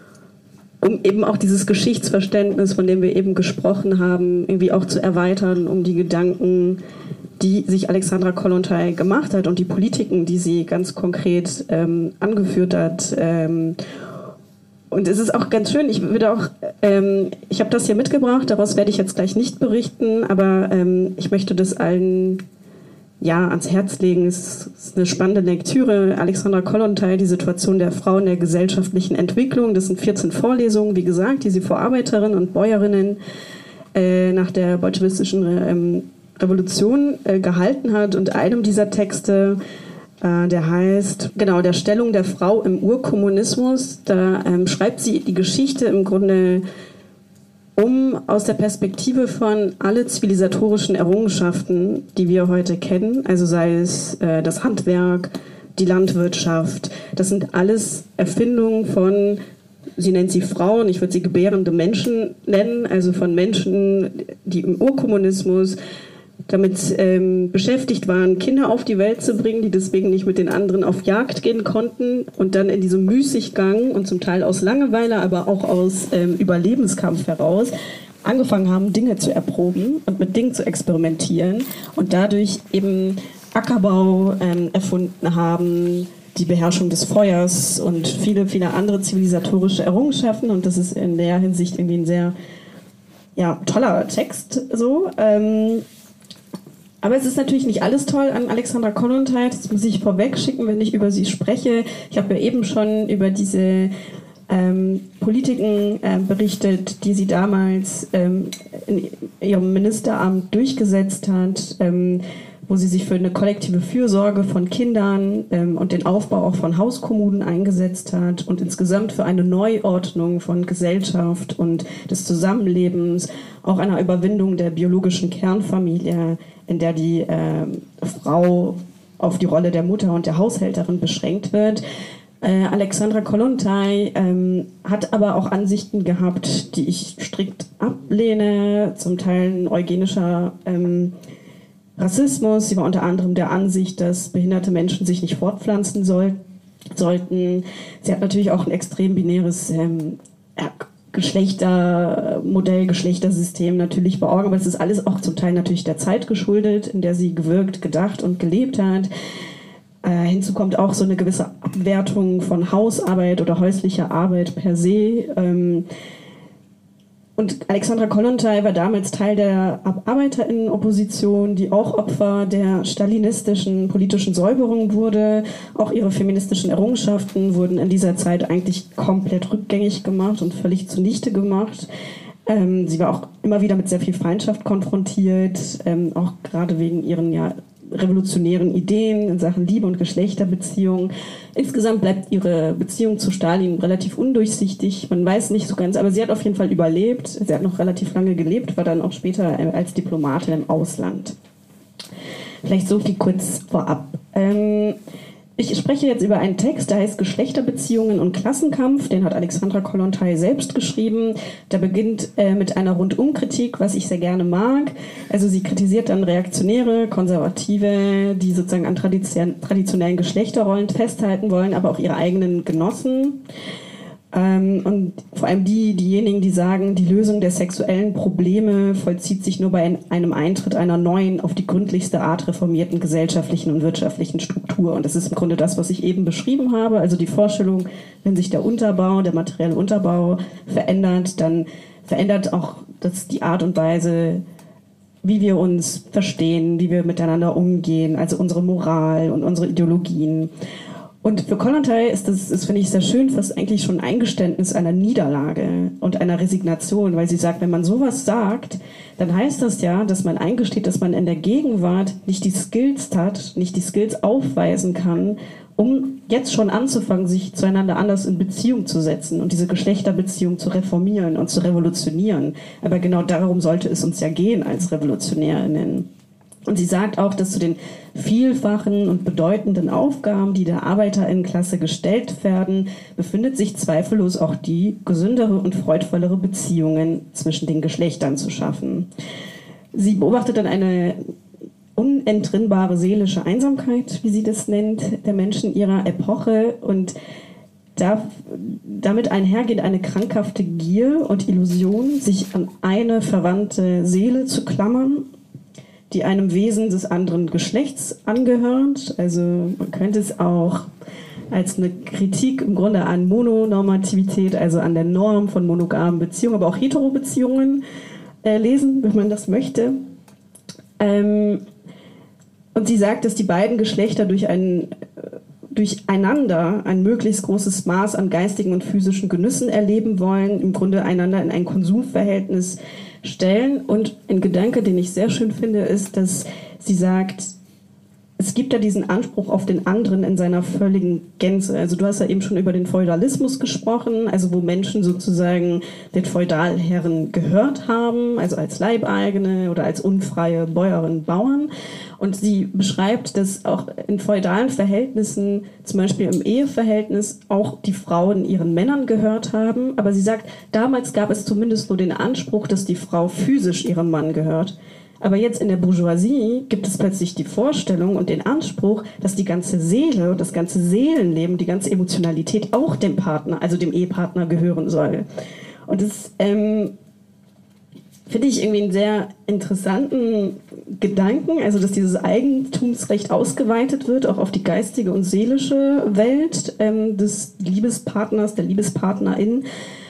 um eben auch dieses Geschichtsverständnis, von dem wir eben gesprochen haben, irgendwie auch zu erweitern, um die Gedanken, die sich Alexandra Kollontai gemacht hat und die Politiken, die sie ganz konkret ähm, angeführt hat. Ähm, und es ist auch ganz schön, ich würde auch, ähm, ich habe das hier mitgebracht, daraus werde ich jetzt gleich nicht berichten, aber ähm, ich möchte das allen ja, ans Herz legen. Es ist eine spannende Lektüre. Alexandra Kollontai, die Situation der Frau in der gesellschaftlichen Entwicklung. Das sind vierzehn Vorlesungen, wie gesagt, die sie vor Arbeiterinnen und Bäuerinnen äh, nach der bolschewistischen ähm, Revolution äh, gehalten hat. Und einem dieser Texte, äh, der heißt, genau, der Stellung der Frau im Urkommunismus, da ähm, schreibt sie die Geschichte im Grunde um aus der Perspektive von alle zivilisatorischen Errungenschaften, die wir heute kennen, also sei es äh, das Handwerk, die Landwirtschaft, das sind alles Erfindungen von, sie nennt sie Frauen, ich würde sie gebärende Menschen nennen, also von Menschen, die im Urkommunismus damit ähm, beschäftigt waren, Kinder auf die Welt zu bringen, die deswegen nicht mit den anderen auf Jagd gehen konnten und dann in diesem Müßiggang und zum Teil aus Langeweile, aber auch aus ähm, Überlebenskampf heraus angefangen haben, Dinge zu erproben und mit Dingen zu experimentieren und dadurch eben Ackerbau ähm, erfunden haben, die Beherrschung des Feuers und viele, viele andere zivilisatorische Errungenschaften, und das ist in der Hinsicht irgendwie ein sehr ja, toller Text so. Ähm, Aber es ist natürlich nicht alles toll an Alexandra Kollontai, das muss ich vorweg schicken, wenn ich über sie spreche. Ich habe ja eben schon über diese ähm, Politiken äh, berichtet, die sie damals ähm, in ihrem Ministeramt durchgesetzt hat, ähm, wo sie sich für eine kollektive Fürsorge von Kindern ähm, und den Aufbau auch von Hauskommunen eingesetzt hat und insgesamt für eine Neuordnung von Gesellschaft und des Zusammenlebens, auch einer Überwindung der biologischen Kernfamilie, in der die äh, Frau auf die Rolle der Mutter und der Haushälterin beschränkt wird. Äh, Alexandra Kollontai ähm, hat aber auch Ansichten gehabt, die ich strikt ablehne, zum Teil ein eugenischer ähm, Rassismus. Sie war unter anderem der Ansicht, dass behinderte Menschen sich nicht fortpflanzen soll, sollten. Sie hat natürlich auch ein extrem binäres ähm, Geschlechtermodell, Geschlechtersystem natürlich vor Augen, aber es ist alles auch zum Teil natürlich der Zeit geschuldet, in der sie gewirkt, gedacht und gelebt hat. Äh, hinzu kommt auch so eine gewisse Abwertung von Hausarbeit oder häuslicher Arbeit per se. Ähm, Und Alexandra Kollontai war damals Teil der ArbeiterInnen-Opposition, die auch Opfer der stalinistischen politischen Säuberung wurde. Auch ihre feministischen Errungenschaften wurden in dieser Zeit eigentlich komplett rückgängig gemacht und völlig zunichte gemacht. Ähm, sie war auch immer wieder mit sehr viel Feindschaft konfrontiert, ähm, auch gerade wegen ihren ja revolutionären Ideen in Sachen Liebe und Geschlechterbeziehungen. Insgesamt bleibt ihre Beziehung zu Stalin relativ undurchsichtig. Man weiß nicht so ganz, aber sie hat auf jeden Fall überlebt. Sie hat noch relativ lange gelebt, war dann auch später als Diplomatin im Ausland. Vielleicht so viel kurz vorab. Ähm, Ich spreche jetzt über einen Text, der heißt Geschlechterbeziehungen und Klassenkampf. Den hat Alexandra Kollontai selbst geschrieben. Der beginnt äh, mit einer Rundumkritik, was ich sehr gerne mag. Also sie kritisiert dann Reaktionäre, Konservative, die sozusagen an tradition- traditionellen Geschlechterrollen festhalten wollen, aber auch ihre eigenen Genossen. Ähm, und vor allem die, diejenigen, die sagen, die Lösung der sexuellen Probleme vollzieht sich nur bei einem Eintritt einer neuen, auf die gründlichste Art reformierten gesellschaftlichen und wirtschaftlichen Struktur. Und das ist im Grunde das, was ich eben beschrieben habe. Also die Vorstellung, wenn sich der Unterbau, der materielle Unterbau verändert, dann verändert auch das die Art und Weise, wie wir uns verstehen, wie wir miteinander umgehen, also unsere Moral und unsere Ideologien. Und für Kollontai ist das, das finde ich sehr schön, fast eigentlich schon ein Eingeständnis einer Niederlage und einer Resignation, weil sie sagt, wenn man sowas sagt, dann heißt das ja, dass man eingesteht, dass man in der Gegenwart nicht die Skills hat, nicht die Skills aufweisen kann, um jetzt schon anzufangen, sich zueinander anders in Beziehung zu setzen und diese Geschlechterbeziehung zu reformieren und zu revolutionieren. Aber genau darum sollte es uns ja gehen als RevolutionärInnen. Und sie sagt auch, dass zu den vielfachen und bedeutenden Aufgaben, die der Arbeiterinnenklasse gestellt werden, befindet sich zweifellos auch die, gesündere und freudvollere Beziehungen zwischen den Geschlechtern zu schaffen. Sie beobachtet dann eine unentrinnbare seelische Einsamkeit, wie sie das nennt, der Menschen ihrer Epoche und da, damit einhergeht eine krankhafte Gier und Illusion, sich an eine verwandte Seele zu klammern, die einem Wesen des anderen Geschlechts angehört. Also man könnte es auch als eine Kritik im Grunde an Mononormativität, also an der Norm von monogamen Beziehungen, aber auch Heterobeziehungen äh, lesen, wenn man das möchte. Ähm, und sie sagt, dass die beiden Geschlechter durch ein, durcheinander ein möglichst großes Maß an geistigen und physischen Genüssen erleben wollen, im Grunde einander in ein Konsumverhältnis stellen. Und ein Gedanke, den ich sehr schön finde, ist, dass sie sagt, es gibt ja diesen Anspruch auf den anderen in seiner völligen Gänze. Also du hast ja eben schon über den Feudalismus gesprochen, also wo Menschen sozusagen den Feudalherren gehört haben, also als Leibeigene oder als unfreie Bäuerinnen, Bauern. Und sie beschreibt, dass auch in feudalen Verhältnissen, zum Beispiel im Eheverhältnis, auch die Frauen ihren Männern gehört haben. Aber sie sagt, damals gab es zumindest nur den Anspruch, dass die Frau physisch ihrem Mann gehört. Aber jetzt in der Bourgeoisie gibt es plötzlich die Vorstellung und den Anspruch, dass die ganze Seele und das ganze Seelenleben, die ganze Emotionalität auch dem Partner, also dem Ehepartner gehören soll. Und das ähm, finde ich irgendwie einen sehr interessanten Gedanken, also dass dieses Eigentumsrecht ausgeweitet wird, auch auf die geistige und seelische Welt ähm, des Liebespartners, der Liebespartnerin.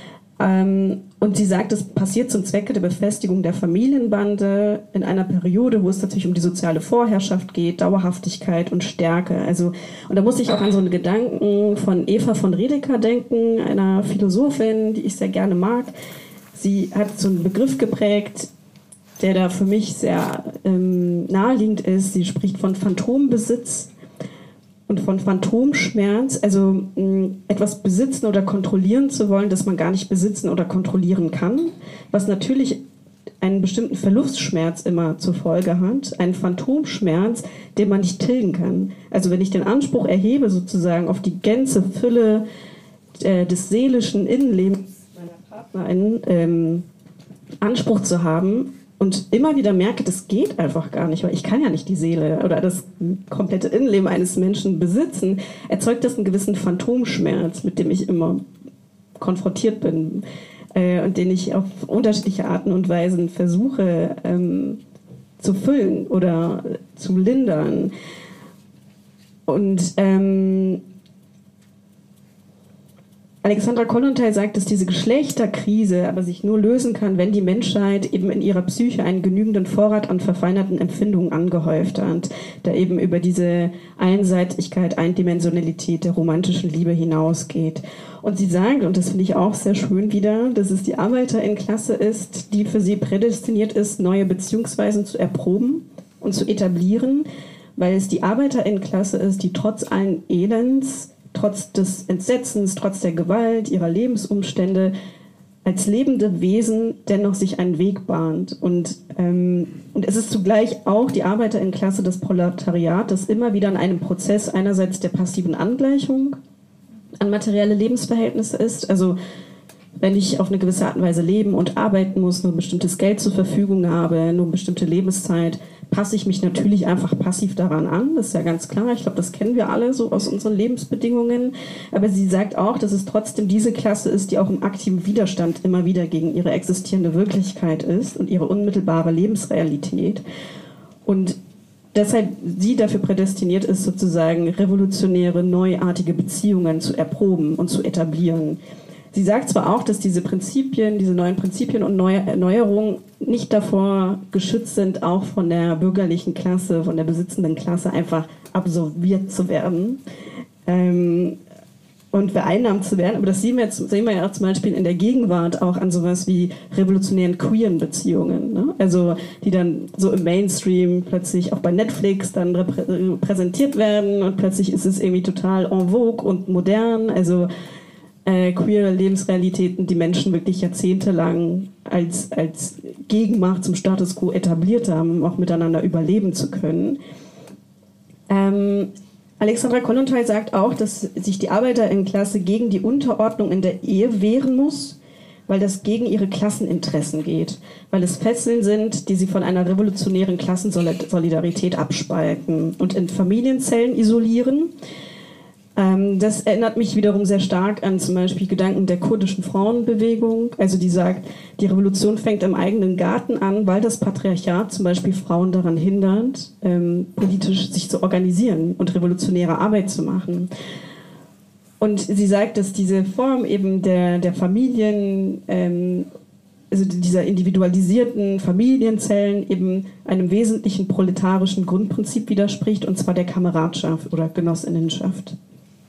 Ähm, und sie sagt, es passiert zum Zwecke der Befestigung der Familienbande in einer Periode, wo es natürlich um die soziale Vorherrschaft geht, Dauerhaftigkeit und Stärke. Also, und da muss ich auch an so einen Gedanken von Eva von Redeker denken, einer Philosophin, die ich sehr gerne mag. Sie hat so einen Begriff geprägt, der da für mich sehr ähm, naheliegend ist. Sie spricht von Phantombesitz und von Phantomschmerz, also mh, etwas besitzen oder kontrollieren zu wollen, das man gar nicht besitzen oder kontrollieren kann, was natürlich einen bestimmten Verlustschmerz immer zur Folge hat, einen Phantomschmerz, den man nicht tilgen kann. Also wenn ich den Anspruch erhebe, sozusagen auf die ganze Fülle äh, des seelischen Innenlebens meiner Partnerin ähm, Anspruch zu haben, und immer wieder merke, das geht einfach gar nicht, weil ich kann ja nicht die Seele oder das komplette Innenleben eines Menschen besitzen, erzeugt das einen gewissen Phantomschmerz, mit dem ich immer konfrontiert bin äh, und den ich auf unterschiedliche Arten und Weisen versuche ähm, zu füllen oder zu lindern. Und ähm, Alexandra Kollontai sagt, dass diese Geschlechterkrise aber sich nur lösen kann, wenn die Menschheit eben in ihrer Psyche einen genügenden Vorrat an verfeinerten Empfindungen angehäuft hat, der eben über diese Einseitigkeit, Eindimensionalität der romantischen Liebe hinausgeht. Und sie sagt, und das finde ich auch sehr schön wieder, dass es die Arbeiterinnenklasse ist, die für sie prädestiniert ist, neue Beziehungsweisen zu erproben und zu etablieren, weil es die Arbeiterinnenklasse ist, die trotz allen Elends, trotz des Entsetzens, trotz der Gewalt ihrer Lebensumstände als lebende Wesen dennoch sich einen Weg bahnt. Und, ähm, und es ist zugleich auch die Arbeiterinnenklasse, das Proletariat, das immer wieder in einem Prozess einerseits der passiven Angleichung an materielle Lebensverhältnisse ist. Also wenn ich auf eine gewisse Art und Weise leben und arbeiten muss, nur ein bestimmtes Geld zur Verfügung habe, nur eine bestimmte Lebenszeit, passe ich mich natürlich einfach passiv daran an. Das ist ja ganz klar. Ich glaube, das kennen wir alle so aus unseren Lebensbedingungen. Aber sie sagt auch, dass es trotzdem diese Klasse ist, die auch im aktiven Widerstand immer wieder gegen ihre existierende Wirklichkeit ist und ihre unmittelbare Lebensrealität. Und deshalb sie dafür prädestiniert ist, sozusagen revolutionäre, neuartige Beziehungen zu erproben und zu etablieren. Sie sagt zwar auch, dass diese Prinzipien, diese neuen Prinzipien und Neuerungen nicht davor geschützt sind, auch von der bürgerlichen Klasse, von der besitzenden Klasse einfach absorbiert zu werden ähm, und vereinnahmt zu werden. Aber das sehen wir, jetzt, sehen wir ja auch zum Beispiel in der Gegenwart auch an sowas wie revolutionären queeren Beziehungen. Ne? Also die dann so im Mainstream plötzlich auch bei Netflix dann reprä- präsentiert werden und plötzlich ist es irgendwie total en vogue und modern. Also Äh, queere Lebensrealitäten, die Menschen wirklich jahrzehntelang als, als Gegenmacht zum Status quo etabliert haben, um auch miteinander überleben zu können. Ähm, Alexandra Kollontai sagt auch, dass sich die Arbeiterinnenklasse gegen die Unterordnung in der Ehe wehren muss, weil das gegen ihre Klasseninteressen geht, weil es Fesseln sind, die sie von einer revolutionären Klassensolidarität abspalten und in Familienzellen isolieren. Das erinnert mich wiederum sehr stark an zum Beispiel Gedanken der kurdischen Frauenbewegung, also die sagt, die Revolution fängt im eigenen Garten an, weil das Patriarchat zum Beispiel Frauen daran hindert, ähm, politisch sich zu organisieren und revolutionäre Arbeit zu machen. Und sie sagt, dass diese Form eben der, der Familien, ähm, also dieser individualisierten Familienzellen eben einem wesentlichen proletarischen Grundprinzip widerspricht, und zwar der Kameradschaft oder Genossinnenschaft.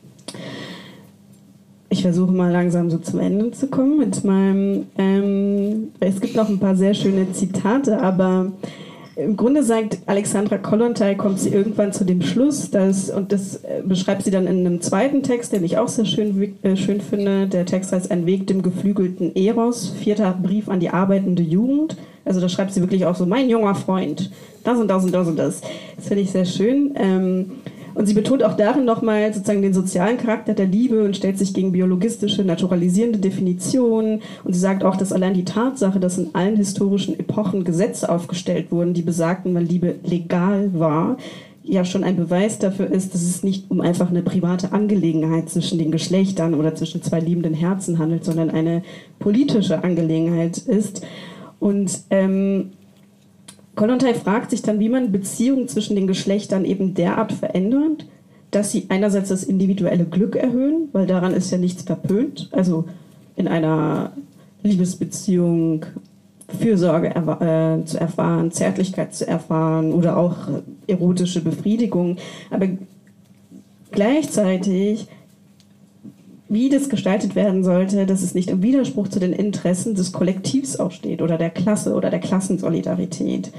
Ich versuche mal langsam so zum Ende zu kommen mit meinem, ähm, es gibt noch ein paar sehr schöne Zitate, aber im Grunde sagt Alexandra Kollontai, kommt sie irgendwann zu dem Schluss, dass, und das beschreibt sie dann in einem zweiten Text, den ich auch sehr schön, äh, schön finde, der Text heißt Ein Weg dem geflügelten Eros, vierter Brief an die arbeitende Jugend. Also da schreibt sie wirklich auch so, mein junger Freund, das und das und das und das. Das finde ich sehr schön. Ähm, Und sie betont auch darin nochmal sozusagen den sozialen Charakter der Liebe und stellt sich gegen biologistische, naturalisierende Definitionen. Und sie sagt auch, dass allein die Tatsache, dass in allen historischen Epochen Gesetze aufgestellt wurden, die besagten, weil Liebe legal war, ja schon ein Beweis dafür ist, dass es nicht um einfach eine private Angelegenheit zwischen den Geschlechtern oder zwischen zwei liebenden Herzen handelt, sondern eine politische Angelegenheit ist. Und ähm, Kollontai fragt sich dann, wie man Beziehungen zwischen den Geschlechtern eben derart verändert, dass sie einerseits das individuelle Glück erhöhen, weil daran ist ja nichts verpönt. Also in einer Liebesbeziehung Fürsorge erwa- äh, zu erfahren, Zärtlichkeit zu erfahren oder auch erotische Befriedigung. Aber gleichzeitig, wie das gestaltet werden sollte, dass es nicht im Widerspruch zu den Interessen des Kollektivs auch steht oder der Klasse oder der Klassensolidarität.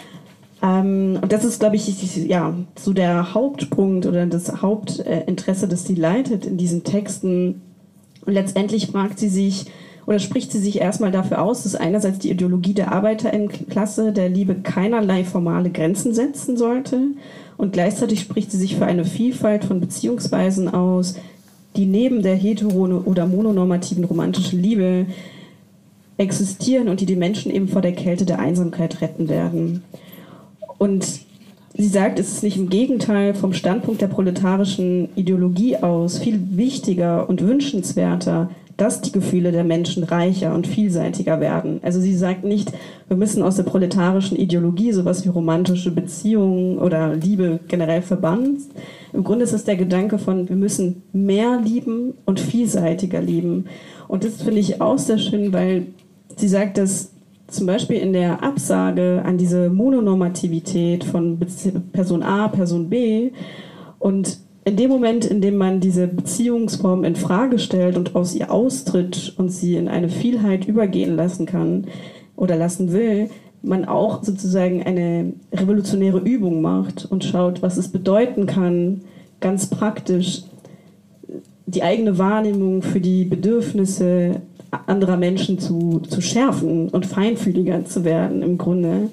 Ähm, und das ist, glaube ich, ja, so der Hauptpunkt oder das Hauptinteresse, das sie leitet in diesen Texten. Und letztendlich fragt sie sich oder spricht sie sich erstmal dafür aus, dass einerseits die Ideologie der Arbeiterinnenklasse der Liebe keinerlei formale Grenzen setzen sollte und gleichzeitig spricht sie sich für eine Vielfalt von Beziehungsweisen aus, die neben der hetero- oder mononormativen romantischen Liebe existieren und die die Menschen eben vor der Kälte der Einsamkeit retten werden. Und sie sagt, es ist nicht im Gegenteil vom Standpunkt der proletarischen Ideologie aus viel wichtiger und wünschenswerter, dass die Gefühle der Menschen reicher und vielseitiger werden. Also sie sagt nicht, wir müssen aus der proletarischen Ideologie sowas wie romantische Beziehungen oder Liebe generell verbannen. Im Grunde ist es der Gedanke von, wir müssen mehr lieben und vielseitiger lieben. Und das finde ich auch sehr schön, weil sie sagt, dass zum Beispiel in der Absage an diese Mononormativität von Person A, Person B und in dem Moment, in dem man diese Beziehungsform in Frage stellt und aus ihr austritt und sie in eine Vielheit übergehen lassen kann oder lassen will, man auch sozusagen eine revolutionäre Übung macht und schaut, was es bedeuten kann, ganz praktisch die eigene Wahrnehmung für die Bedürfnisse anderer Menschen zu, zu schärfen und feinfühliger zu werden im Grunde.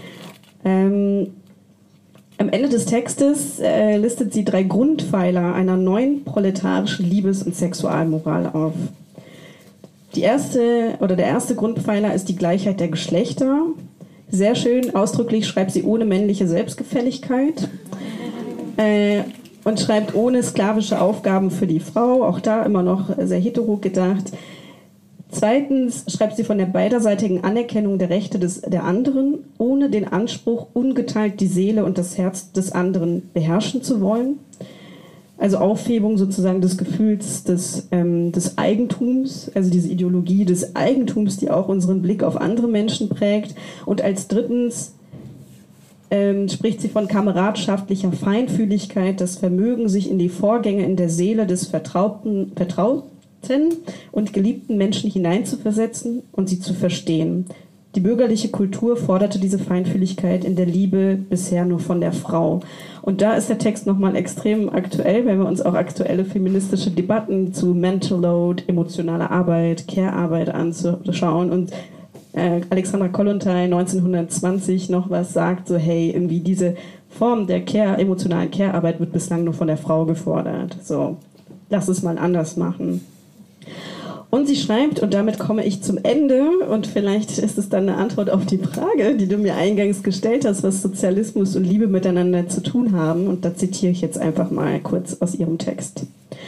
Ähm, am Ende des Textes äh, listet sie drei Grundpfeiler einer neuen proletarischen Liebes- und Sexualmoral auf. Die erste, oder der erste Grundpfeiler ist die Gleichheit der Geschlechter. Sehr schön, ausdrücklich schreibt sie ohne männliche Selbstgefälligkeit. Äh, und schreibt ohne sklavische Aufgaben für die Frau, auch da immer noch sehr hetero gedacht. Zweitens schreibt sie von der beiderseitigen Anerkennung der Rechte des, der anderen, ohne den Anspruch, ungeteilt die Seele und das Herz des anderen beherrschen zu wollen. Also Aufhebung sozusagen des Gefühls des, ähm, des Eigentums, also diese Ideologie des Eigentums, die auch unseren Blick auf andere Menschen prägt. Und als drittens ähm, spricht sie von kameradschaftlicher Feinfühligkeit, das Vermögen, sich in die Vorgänge in der Seele des Vertrauten, Vertrauten und geliebten Menschen hineinzuversetzen und sie zu verstehen. Die bürgerliche Kultur forderte diese Feinfühligkeit in der Liebe bisher nur von der Frau. Und da ist der Text nochmal extrem aktuell, wenn wir uns auch aktuelle feministische Debatten zu Mental Load, emotionaler Arbeit, Care-Arbeit anschauen und äh, Alexandra Kollontai neunzehnhundertzwanzig noch was sagt, so hey, irgendwie diese Form der Care, emotionalen Care-Arbeit wird bislang nur von der Frau gefordert. So, lass es mal anders machen. Und sie schreibt, und damit komme ich zum Ende, und vielleicht ist es dann eine Antwort auf die Frage, die du mir eingangs gestellt hast, was Sozialismus und Liebe miteinander zu tun haben. Und da zitiere ich jetzt einfach mal kurz aus ihrem Text.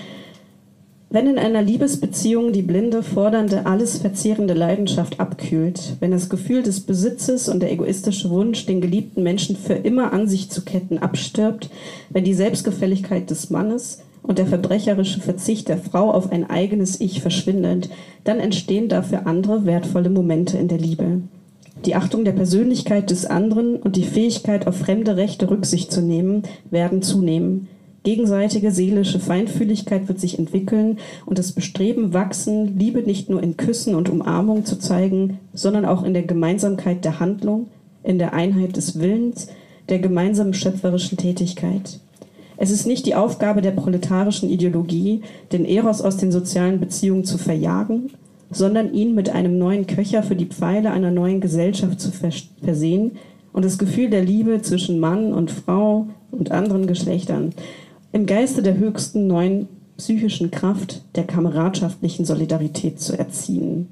Wenn in einer Liebesbeziehung die blinde, fordernde, alles verzehrende Leidenschaft abkühlt, wenn das Gefühl des Besitzes und der egoistische Wunsch, den geliebten Menschen für immer an sich zu ketten, abstirbt, wenn die Selbstgefälligkeit des Mannes und der verbrecherische Verzicht der Frau auf ein eigenes Ich verschwindet, dann entstehen dafür andere wertvolle Momente in der Liebe. Die Achtung der Persönlichkeit des anderen und die Fähigkeit, auf fremde Rechte Rücksicht zu nehmen, werden zunehmen. Gegenseitige seelische Feinfühligkeit wird sich entwickeln und das Bestreben wachsen, Liebe nicht nur in Küssen und Umarmung zu zeigen, sondern auch in der Gemeinsamkeit der Handlung, in der Einheit des Willens, der gemeinsamen schöpferischen Tätigkeit. Es ist nicht die Aufgabe der proletarischen Ideologie, den Eros aus den sozialen Beziehungen zu verjagen, sondern ihn mit einem neuen Köcher für die Pfeile einer neuen Gesellschaft zu versehen und das Gefühl der Liebe zwischen Mann und Frau und anderen Geschlechtern im Geiste der höchsten neuen psychischen Kraft der kameradschaftlichen Solidarität zu erziehen.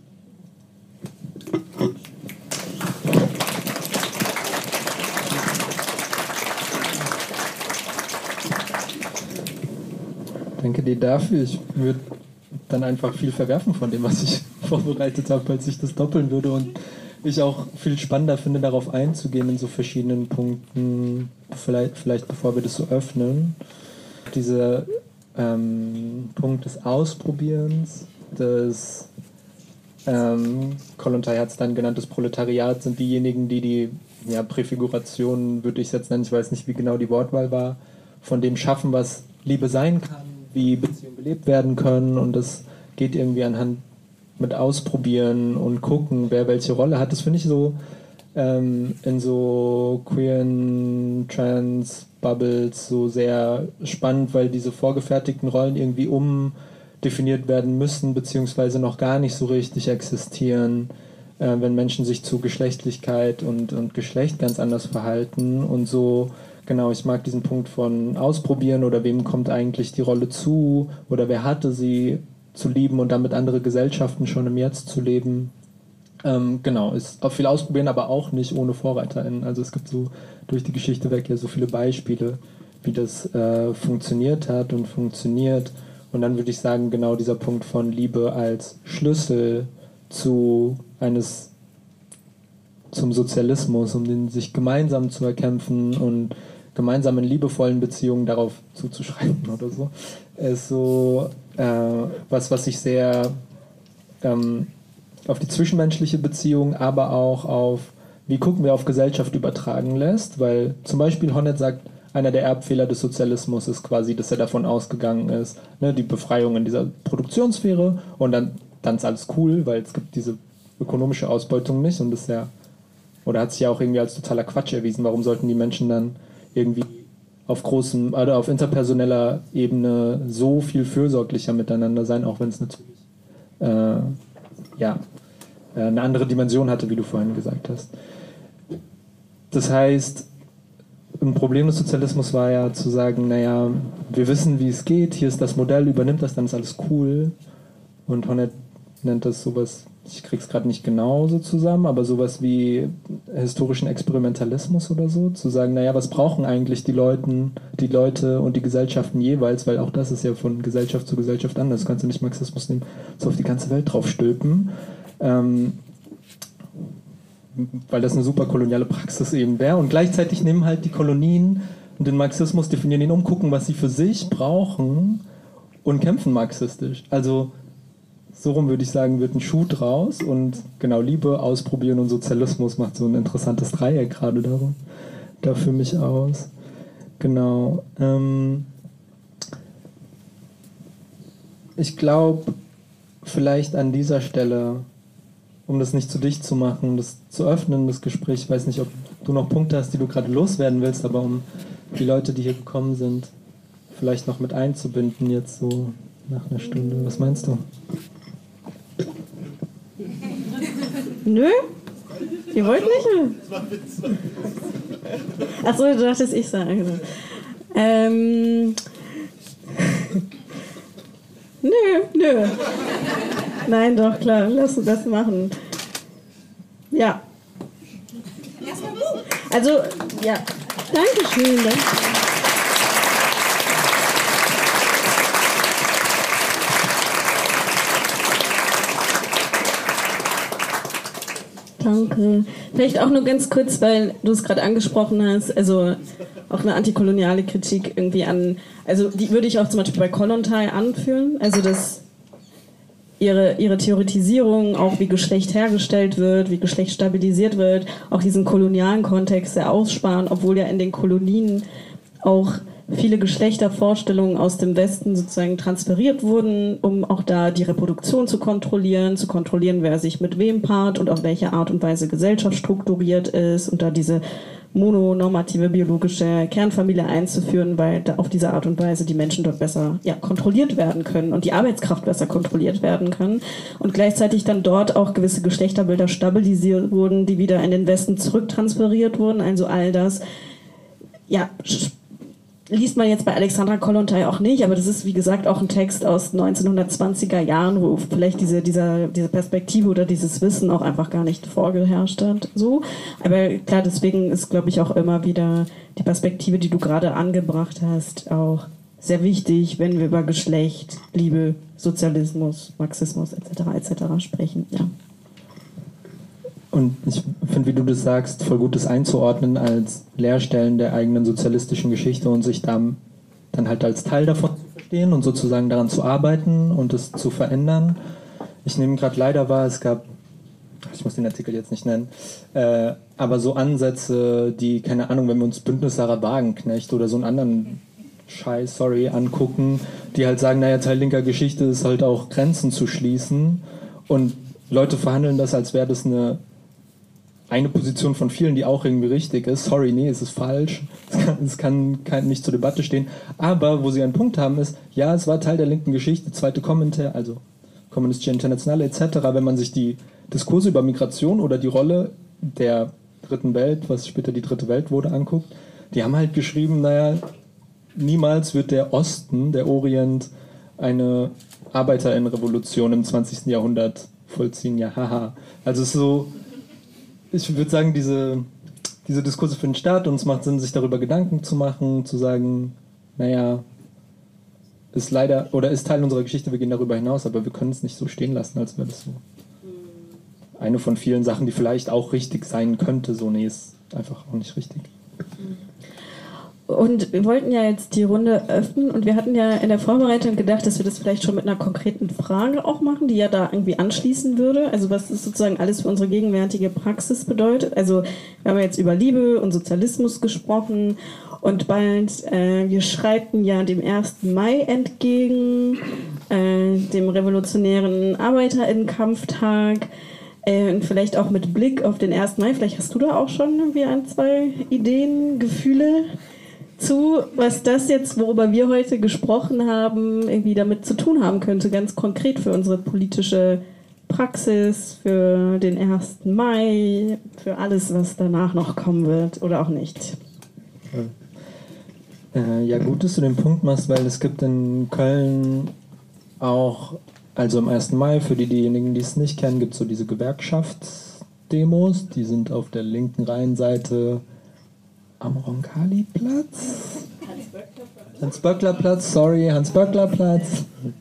Danke dir dafür. Ich würde dann einfach viel verwerfen von dem, was ich vorbereitet habe, als ich das doppeln würde, und ich auch viel spannender finde, darauf einzugehen in so verschiedenen Punkten, vielleicht, vielleicht bevor wir das so öffnen. Dieser ähm, Punkt des Ausprobierens, des ähm, Kollontai hat es dann genannt, das Proletariat sind diejenigen, die die ja, Präfiguration, würde ich es jetzt nennen, ich weiß nicht, wie genau die Wortwahl war, von dem schaffen, was Liebe sein kann, wie Beziehungen gelebt werden können, und das geht irgendwie anhand mit Ausprobieren und gucken, wer welche Rolle hat. Das finde ich so ähm, in so queeren Trans-Bubbles so sehr spannend, weil diese vorgefertigten Rollen irgendwie umdefiniert werden müssen, beziehungsweise noch gar nicht so richtig existieren, äh, wenn Menschen sich zu Geschlechtlichkeit und, und Geschlecht ganz anders verhalten. Und so, genau, ich mag diesen Punkt von Ausprobieren oder wem kommt eigentlich die Rolle zu oder wer hatte sie zu lieben und damit andere Gesellschaften schon im Jetzt zu leben. Ähm, genau, ist auch viel ausprobieren, aber auch nicht ohne VorreiterInnen. Also es gibt so durch die Geschichte weg ja so viele Beispiele, wie das äh, funktioniert hat und funktioniert. Und dann würde ich sagen, genau dieser Punkt von Liebe als Schlüssel zu eines zum Sozialismus, um den sich gemeinsam zu erkämpfen und gemeinsam in liebevollen Beziehungen darauf zuzuschreiben oder so, ist so äh, was, was sich sehr ähm, auf die zwischenmenschliche Beziehung, aber auch auf, wie gucken wir auf Gesellschaft übertragen lässt, weil zum Beispiel Honneth sagt, einer der Erbfehler des Sozialismus ist quasi, dass er davon ausgegangen ist, ne, die Befreiung in dieser Produktionssphäre, und dann, dann ist alles cool, weil es gibt diese ökonomische Ausbeutung nicht, und das ist ja, oder hat sich ja auch irgendwie als totaler Quatsch erwiesen, warum sollten die Menschen dann irgendwie auf großem, oder auf interpersoneller Ebene so viel fürsorglicher miteinander sein, auch wenn es natürlich äh, ja, eine andere Dimension hatte, wie du vorhin gesagt hast. Das heißt, ein Problem des Sozialismus war ja zu sagen, naja, wir wissen, wie es geht, hier ist das Modell, übernimmt das, dann ist alles cool. Und Honneth nennt das sowas, ich krieg's gerade nicht genau so zusammen, aber sowas wie historischen Experimentalismus oder so, zu sagen, naja, was brauchen eigentlich die Leute, die Leute und die Gesellschaften jeweils, weil auch das ist ja von Gesellschaft zu Gesellschaft anders, du kannst ja nicht Marxismus nehmen, so auf die ganze Welt drauf stülpen. Ähm, weil das eine super koloniale Praxis eben wäre. Und gleichzeitig nehmen halt die Kolonien und den Marxismus, definieren ihn um, gucken, was sie für sich brauchen und kämpfen marxistisch. Also so rum würde ich sagen, wird ein Schuh draus und genau, Liebe, Ausprobieren und Sozialismus macht so ein interessantes Dreieck gerade darum, da für mich aus. Genau. Ähm ich glaube, vielleicht an dieser Stelle, um das nicht zu dicht zu machen, das zu öffnen, das Gespräch. Ich weiß nicht, ob du noch Punkte hast, die du gerade loswerden willst, aber um die Leute, die hier gekommen sind, vielleicht noch mit einzubinden, jetzt so nach einer Stunde. Was meinst du? Nö? Ihr wollt nicht? Achso, du dachtest, ich sage. Ähm. Nö, nö. Nein, doch, klar, lass uns das machen. Ja. Also, ja. Dankeschön. Ne? Danke. Vielleicht auch nur ganz kurz, weil du es gerade angesprochen hast, also auch eine antikoloniale Kritik irgendwie an, also die würde ich auch zum Beispiel bei Kollontai anführen, also das Ihre, ihre Theoretisierung, auch wie Geschlecht hergestellt wird, wie Geschlecht stabilisiert wird, auch diesen kolonialen Kontext sehr aussparen, obwohl ja in den Kolonien auch viele Geschlechtervorstellungen aus dem Westen sozusagen transferiert wurden, um auch da die Reproduktion zu kontrollieren, zu kontrollieren, wer sich mit wem paart und auf welche Art und Weise Gesellschaft strukturiert ist und da diese mononormative biologische Kernfamilie einzuführen, weil da auf diese Art und Weise die Menschen dort besser ja, kontrolliert werden können und die Arbeitskraft besser kontrolliert werden kann und gleichzeitig dann dort auch gewisse Geschlechterbilder stabilisiert wurden, die wieder in den Westen zurücktransferiert wurden, also all das, ja, liest man jetzt bei Alexandra Kollontai auch nicht, aber das ist, wie gesagt, auch ein Text aus neunzehnhundertzwanziger Jahren, wo vielleicht diese, dieser, diese Perspektive oder dieses Wissen auch einfach gar nicht vorgeherrscht hat. So. Aber klar, deswegen ist, glaube ich, auch immer wieder die Perspektive, die du gerade angebracht hast, auch sehr wichtig, wenn wir über Geschlecht, Liebe, Sozialismus, Marxismus et cetera et cetera sprechen. Ja. Und ich finde, wie du das sagst, voll gut, das einzuordnen als Leerstellen der eigenen sozialistischen Geschichte und sich dann, dann halt als Teil davon zu verstehen und sozusagen daran zu arbeiten und es zu verändern. Ich nehme gerade leider wahr, es gab, ich muss den Artikel jetzt nicht nennen, äh, aber so Ansätze, die, keine Ahnung, wenn wir uns Bündnis Sarah Wagenknecht oder so einen anderen Scheiß, sorry, angucken, die halt sagen, naja, Teil linker Geschichte ist halt auch Grenzen zu schließen und Leute verhandeln das, als wäre das eine eine Position von vielen, die auch irgendwie richtig ist. Sorry, nee, es ist falsch. Es kann, es kann, kann nicht zur Debatte stehen. Aber wo sie einen Punkt haben ist, ja, es war Teil der linken Geschichte, zweite Kommentar, also Kommunistische Internationale et cetera. Wenn man sich die Diskurse über Migration oder die Rolle der dritten Welt, was später die dritte Welt wurde, anguckt, die haben halt geschrieben, naja, niemals wird der Osten, der Orient, eine Arbeiterinnenrevolution im zwanzigsten Jahrhundert vollziehen. Ja, haha. Also es ist so, ich würde sagen, diese, diese Diskurse finden statt und es macht Sinn, sich darüber Gedanken zu machen, zu sagen, naja, ist leider, oder ist Teil unserer Geschichte, wir gehen darüber hinaus, aber wir können es nicht so stehen lassen, als wäre das so eine von vielen Sachen, die vielleicht auch richtig sein könnte, so, nee, ist einfach auch nicht richtig. Und wir wollten ja jetzt die Runde öffnen und wir hatten ja in der Vorbereitung gedacht, dass wir das vielleicht schon mit einer konkreten Frage auch machen, die ja da irgendwie anschließen würde. Also was das sozusagen alles für unsere gegenwärtige Praxis bedeutet. Also wir haben jetzt über Liebe und Sozialismus gesprochen und bald, äh, wir schreiten ja dem ersten Mai entgegen, äh, dem revolutionären ArbeiterInnenkampftag. Und vielleicht auch mit Blick auf den ersten Mai, vielleicht hast du da auch schon irgendwie ein, zwei Ideen, Gefühle zu, was das jetzt, worüber wir heute gesprochen haben, irgendwie damit zu tun haben könnte, ganz konkret für unsere politische Praxis, für den ersten Mai, für alles, was danach noch kommen wird oder auch nicht. Äh, ja, gut, dass du den Punkt machst, weil es gibt in Köln auch, also am ersten Mai, für die, diejenigen, die es nicht kennen, gibt es so diese Gewerkschaftsdemos, die sind auf der linken Rheinseite am Roncalli-Platz. Hans-Böckler-Platz, sorry, Hans-Böckler-Platz.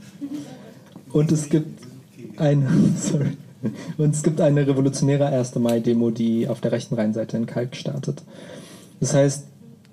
Und es gibt eine, sorry, und es gibt eine revolutionäre erste Mai-Demo, die auf der rechten Rheinseite in Kalk startet. Das heißt,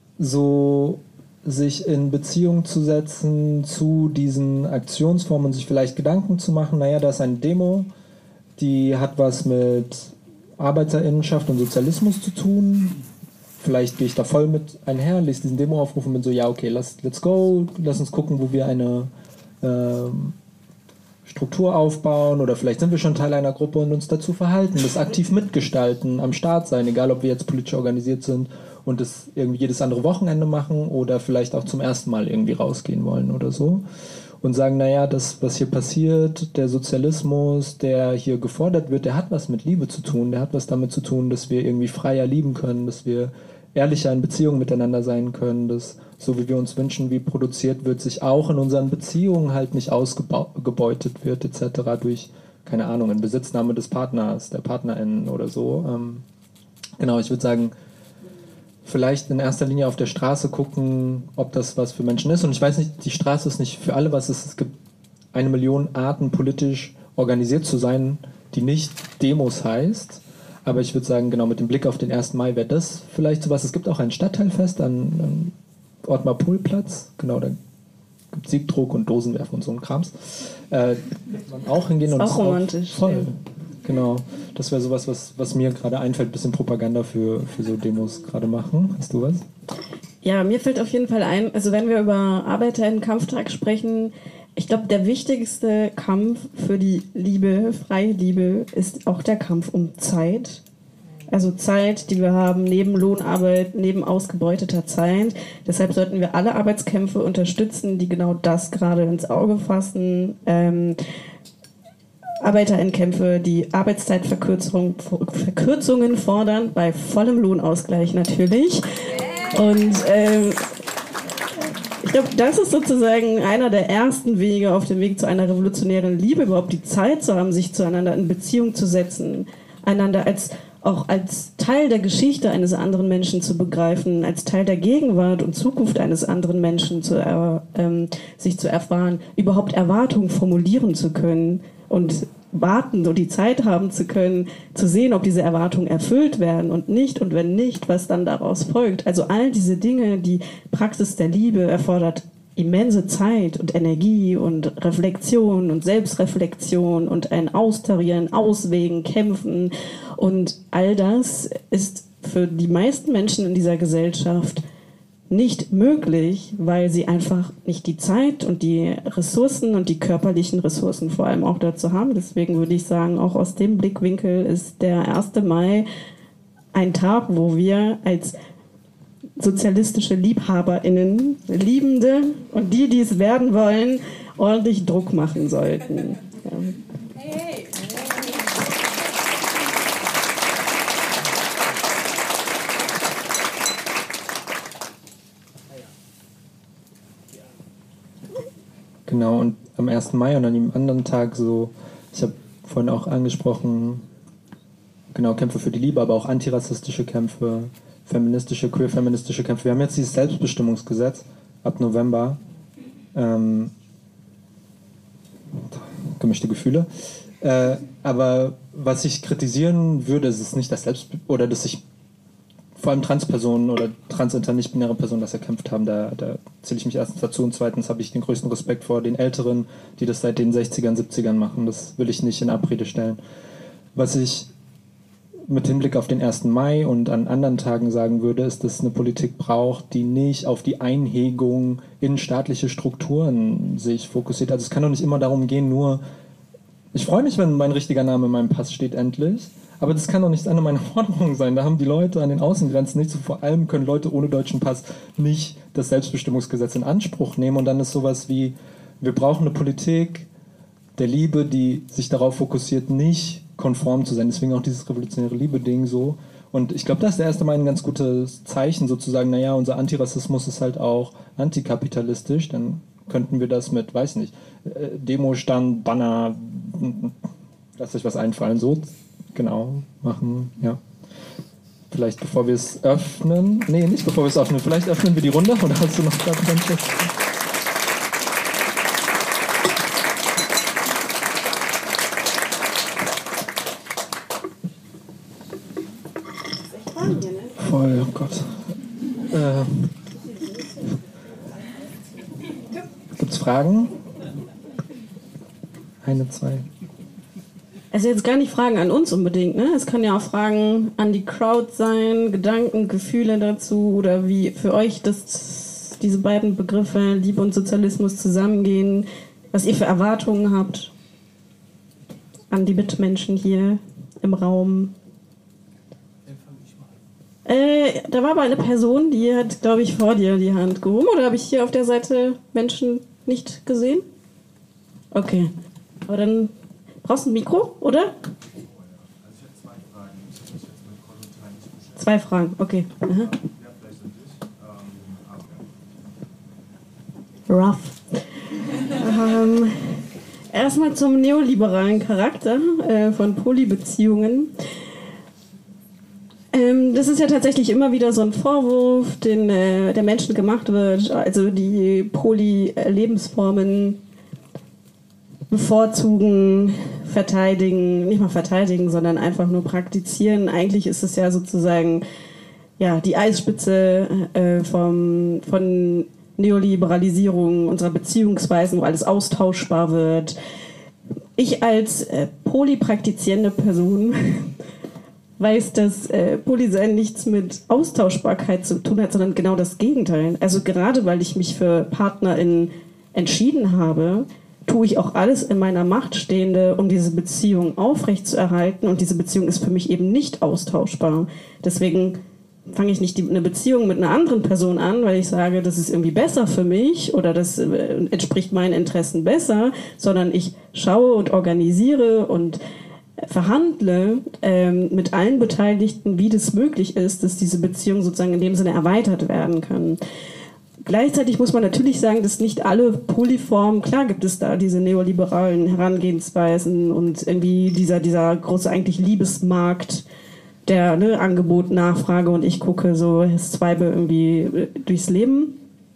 so sich in Beziehung zu setzen zu diesen Aktionsformen und sich vielleicht Gedanken zu machen, naja, da ist eine Demo, die hat was mit Arbeiterinnenschaft und Sozialismus zu tun. Vielleicht gehe ich da voll mit einher, lese diesen Demoaufruf und bin so, ja, okay, lass, let's go, lass uns gucken, wo wir eine ähm, Struktur aufbauen, oder vielleicht sind wir schon Teil einer Gruppe und uns dazu verhalten, das aktiv mitgestalten, am Start sein, egal ob wir jetzt politisch organisiert sind und das irgendwie jedes andere Wochenende machen oder vielleicht auch zum ersten Mal irgendwie rausgehen wollen oder so. Und sagen, naja, das, was hier passiert, der Sozialismus, der hier gefordert wird, der hat was mit Liebe zu tun, der hat was damit zu tun, dass wir irgendwie freier lieben können, dass wir ehrlicher in Beziehungen miteinander sein können, dass so wie wir uns wünschen, wie produziert wird, sich auch in unseren Beziehungen halt nicht ausgebeutet wird, et cetera durch, keine Ahnung, in Besitznahme des Partners, der PartnerInnen oder so. Ähm, genau, ich würde sagen, vielleicht in erster Linie auf der Straße gucken, ob das was für Menschen ist. Und ich weiß nicht, die Straße ist nicht für alle was. Es, es gibt eine Million Arten, politisch organisiert zu sein, die nicht Demos heißt. Aber ich würde sagen, genau mit dem Blick auf den ersten Mai wäre das vielleicht sowas. Es gibt auch ein Stadtteilfest an, an Ottmar-Pohl-Platz. Genau, da gibt es Siebdruck und Dosenwerfen und so ein Krams. Äh, man auch hingehen. Ist und auch romantisch. Auch voll. Genau, das wäre sowas, was, was mir gerade einfällt, ein bisschen Propaganda für, für so Demos gerade machen. Hast du was? Ja, mir fällt auf jeden Fall ein, also wenn wir über ArbeiterInnen-Kampftag sprechen, ich glaube, der wichtigste Kampf für die Liebe, freie Liebe, ist auch der Kampf um Zeit. Also Zeit, die wir haben neben Lohnarbeit, neben ausgebeuteter Zeit. Deshalb sollten wir alle Arbeitskämpfe unterstützen, die genau das gerade ins Auge fassen. Ähm, ArbeiterInnenkämpfe, die Arbeitszeitverkürzungen Verkürzungen fordern, bei vollem Lohnausgleich natürlich. Und ähm, ich glaube, das ist sozusagen einer der ersten Wege auf dem Weg zu einer revolutionären Liebe, überhaupt die Zeit zu haben, sich zueinander in Beziehung zu setzen, einander als auch als Teil der Geschichte eines anderen Menschen zu begreifen, als Teil der Gegenwart und Zukunft eines anderen Menschen zu er, ähm, sich zu erfahren, überhaupt Erwartungen formulieren zu können und warten und die Zeit haben zu können, zu sehen, ob diese Erwartungen erfüllt werden und nicht, und wenn nicht, was dann daraus folgt. Also all diese Dinge, die Praxis der Liebe erfordert immense Zeit und Energie und Reflexion und Selbstreflexion und ein Austarieren, Auswägen, Kämpfen, und all das ist für die meisten Menschen in dieser Gesellschaft nicht möglich, weil sie einfach nicht die Zeit und die Ressourcen und die körperlichen Ressourcen vor allem auch dazu haben. Deswegen würde ich sagen, auch aus dem Blickwinkel ist der erste Mai ein Tag, wo wir als sozialistische LiebhaberInnen, Liebende und die, die es werden wollen, ordentlich Druck machen sollten. Ja. Hey. Genau, und am ersten Mai und an dem anderen Tag so, ich habe vorhin auch angesprochen, genau, Kämpfe für die Liebe, aber auch antirassistische Kämpfe, feministische, queer-feministische Kämpfe. Wir haben jetzt dieses Selbstbestimmungsgesetz ab November. Ähm, gemischte Gefühle. Äh, aber was ich kritisieren würde, ist es nicht das Selbst... oder dass ich vor allem Transpersonen oder transinter nicht-binäre Personen das erkämpft haben, da, da zähle ich mich erstens dazu und zweitens habe ich den größten Respekt vor den Älteren, die das seit den sechzigern, siebzigern machen. Das will ich nicht in Abrede stellen. Was ich mit Hinblick auf den ersten Mai und an anderen Tagen sagen würde, ist, dass es eine Politik braucht, die nicht auf die Einhegung in staatliche Strukturen sich fokussiert. Also es kann doch nicht immer darum gehen, nur ich freue mich, wenn mein richtiger Name in meinem Pass steht, endlich. Aber das kann doch nicht eine meiner Forderungen sein. Da haben die Leute an den Außengrenzen nicht so. Vor allem können Leute ohne deutschen Pass nicht das Selbstbestimmungsgesetz in Anspruch nehmen. Und dann ist sowas wie, wir brauchen eine Politik, der Liebe, die sich darauf fokussiert, nicht konform zu sein. Deswegen auch dieses revolutionäre Liebe-Ding so. Und ich glaube, das ist erst einmal ein ganz gutes Zeichen, sozusagen, naja, unser Antirassismus ist halt auch antikapitalistisch, dann könnten wir das mit, weiß nicht, Demo-Stand, Banner, lasst euch was einfallen, so genau machen, ja. Vielleicht bevor wir es öffnen, nee, nicht bevor wir es öffnen, vielleicht öffnen wir die Runde, oder hast du noch gerade einen Schiff? Voll, oh Gott. Äh, Gibt's Fragen? Eine, zwei. Also jetzt gar nicht Fragen an uns unbedingt, ne? Es kann ja auch Fragen an die Crowd sein, Gedanken, Gefühle dazu oder wie für euch das, diese beiden Begriffe Liebe und Sozialismus zusammengehen, was ihr für Erwartungen habt an die Mitmenschen hier im Raum. Äh, da war aber eine Person, die hat, glaube ich, vor dir die Hand gehoben. Oder habe ich hier auf der Seite Menschen nicht gesehen? Okay. Aber dann brauchst du ein Mikro, oder? Also ich habe zwei Fragen. Ich habe mich jetzt mit Kolontai nicht beschäftigt. Zwei Fragen, okay. Aha. Ja, vielleicht an dich. Ähm, Rough. ähm, erstmal zum neoliberalen Charakter äh, von Polybeziehungen. Ähm, das ist ja tatsächlich immer wieder so ein Vorwurf, den äh, der Menschen gemacht wird, also die Poly-Lebensformen bevorzugen, verteidigen, nicht mal verteidigen, sondern einfach nur praktizieren. Eigentlich ist es ja sozusagen ja, die Eisspitze äh, vom, von Neoliberalisierung unserer Beziehungsweisen, wo alles austauschbar wird. Ich als äh, polypraktizierende Person weiß, dass äh, Polysein nichts mit Austauschbarkeit zu tun hat, sondern genau das Gegenteil. Also gerade weil ich mich für PartnerInnen entschieden habe, tue ich auch alles in meiner Macht Stehende, um diese Beziehung aufrechtzuerhalten. Und diese Beziehung ist für mich eben nicht austauschbar. Deswegen fange ich nicht die, eine Beziehung mit einer anderen Person an, weil ich sage, das ist irgendwie besser für mich oder das äh, entspricht meinen Interessen besser, sondern ich schaue und organisiere und verhandle ähm, mit allen Beteiligten, wie das möglich ist, dass diese Beziehungen sozusagen in dem Sinne erweitert werden können. Gleichzeitig muss man natürlich sagen, dass nicht alle Polyformen, klar gibt es da diese neoliberalen Herangehensweisen und irgendwie dieser, dieser große eigentlich Liebesmarkt, der ne, Angebot, Nachfrage und ich gucke so swipe irgendwie durchs Leben.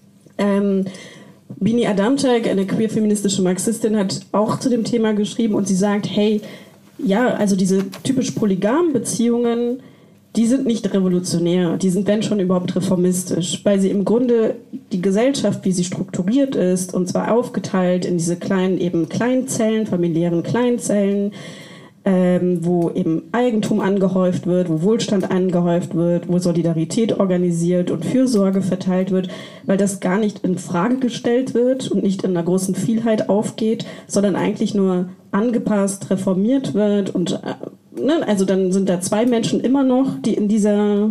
Ähm, Bini Adamczak, eine queer-feministische Marxistin, hat auch zu dem Thema geschrieben und sie sagt, hey, ja, also diese typisch polygamen Beziehungen, die sind nicht revolutionär, die sind wenn schon überhaupt reformistisch, weil sie im Grunde die Gesellschaft, wie sie strukturiert ist, und zwar aufgeteilt in diese kleinen eben Kleinzellen, familiären Kleinzellen, ähm, wo eben Eigentum angehäuft wird, wo Wohlstand angehäuft wird, wo Solidarität organisiert und Fürsorge verteilt wird, weil das gar nicht in Frage gestellt wird und nicht in einer großen Vielheit aufgeht, sondern eigentlich nur angepasst, reformiert wird und äh, ne, also dann sind da zwei Menschen immer noch, die in dieser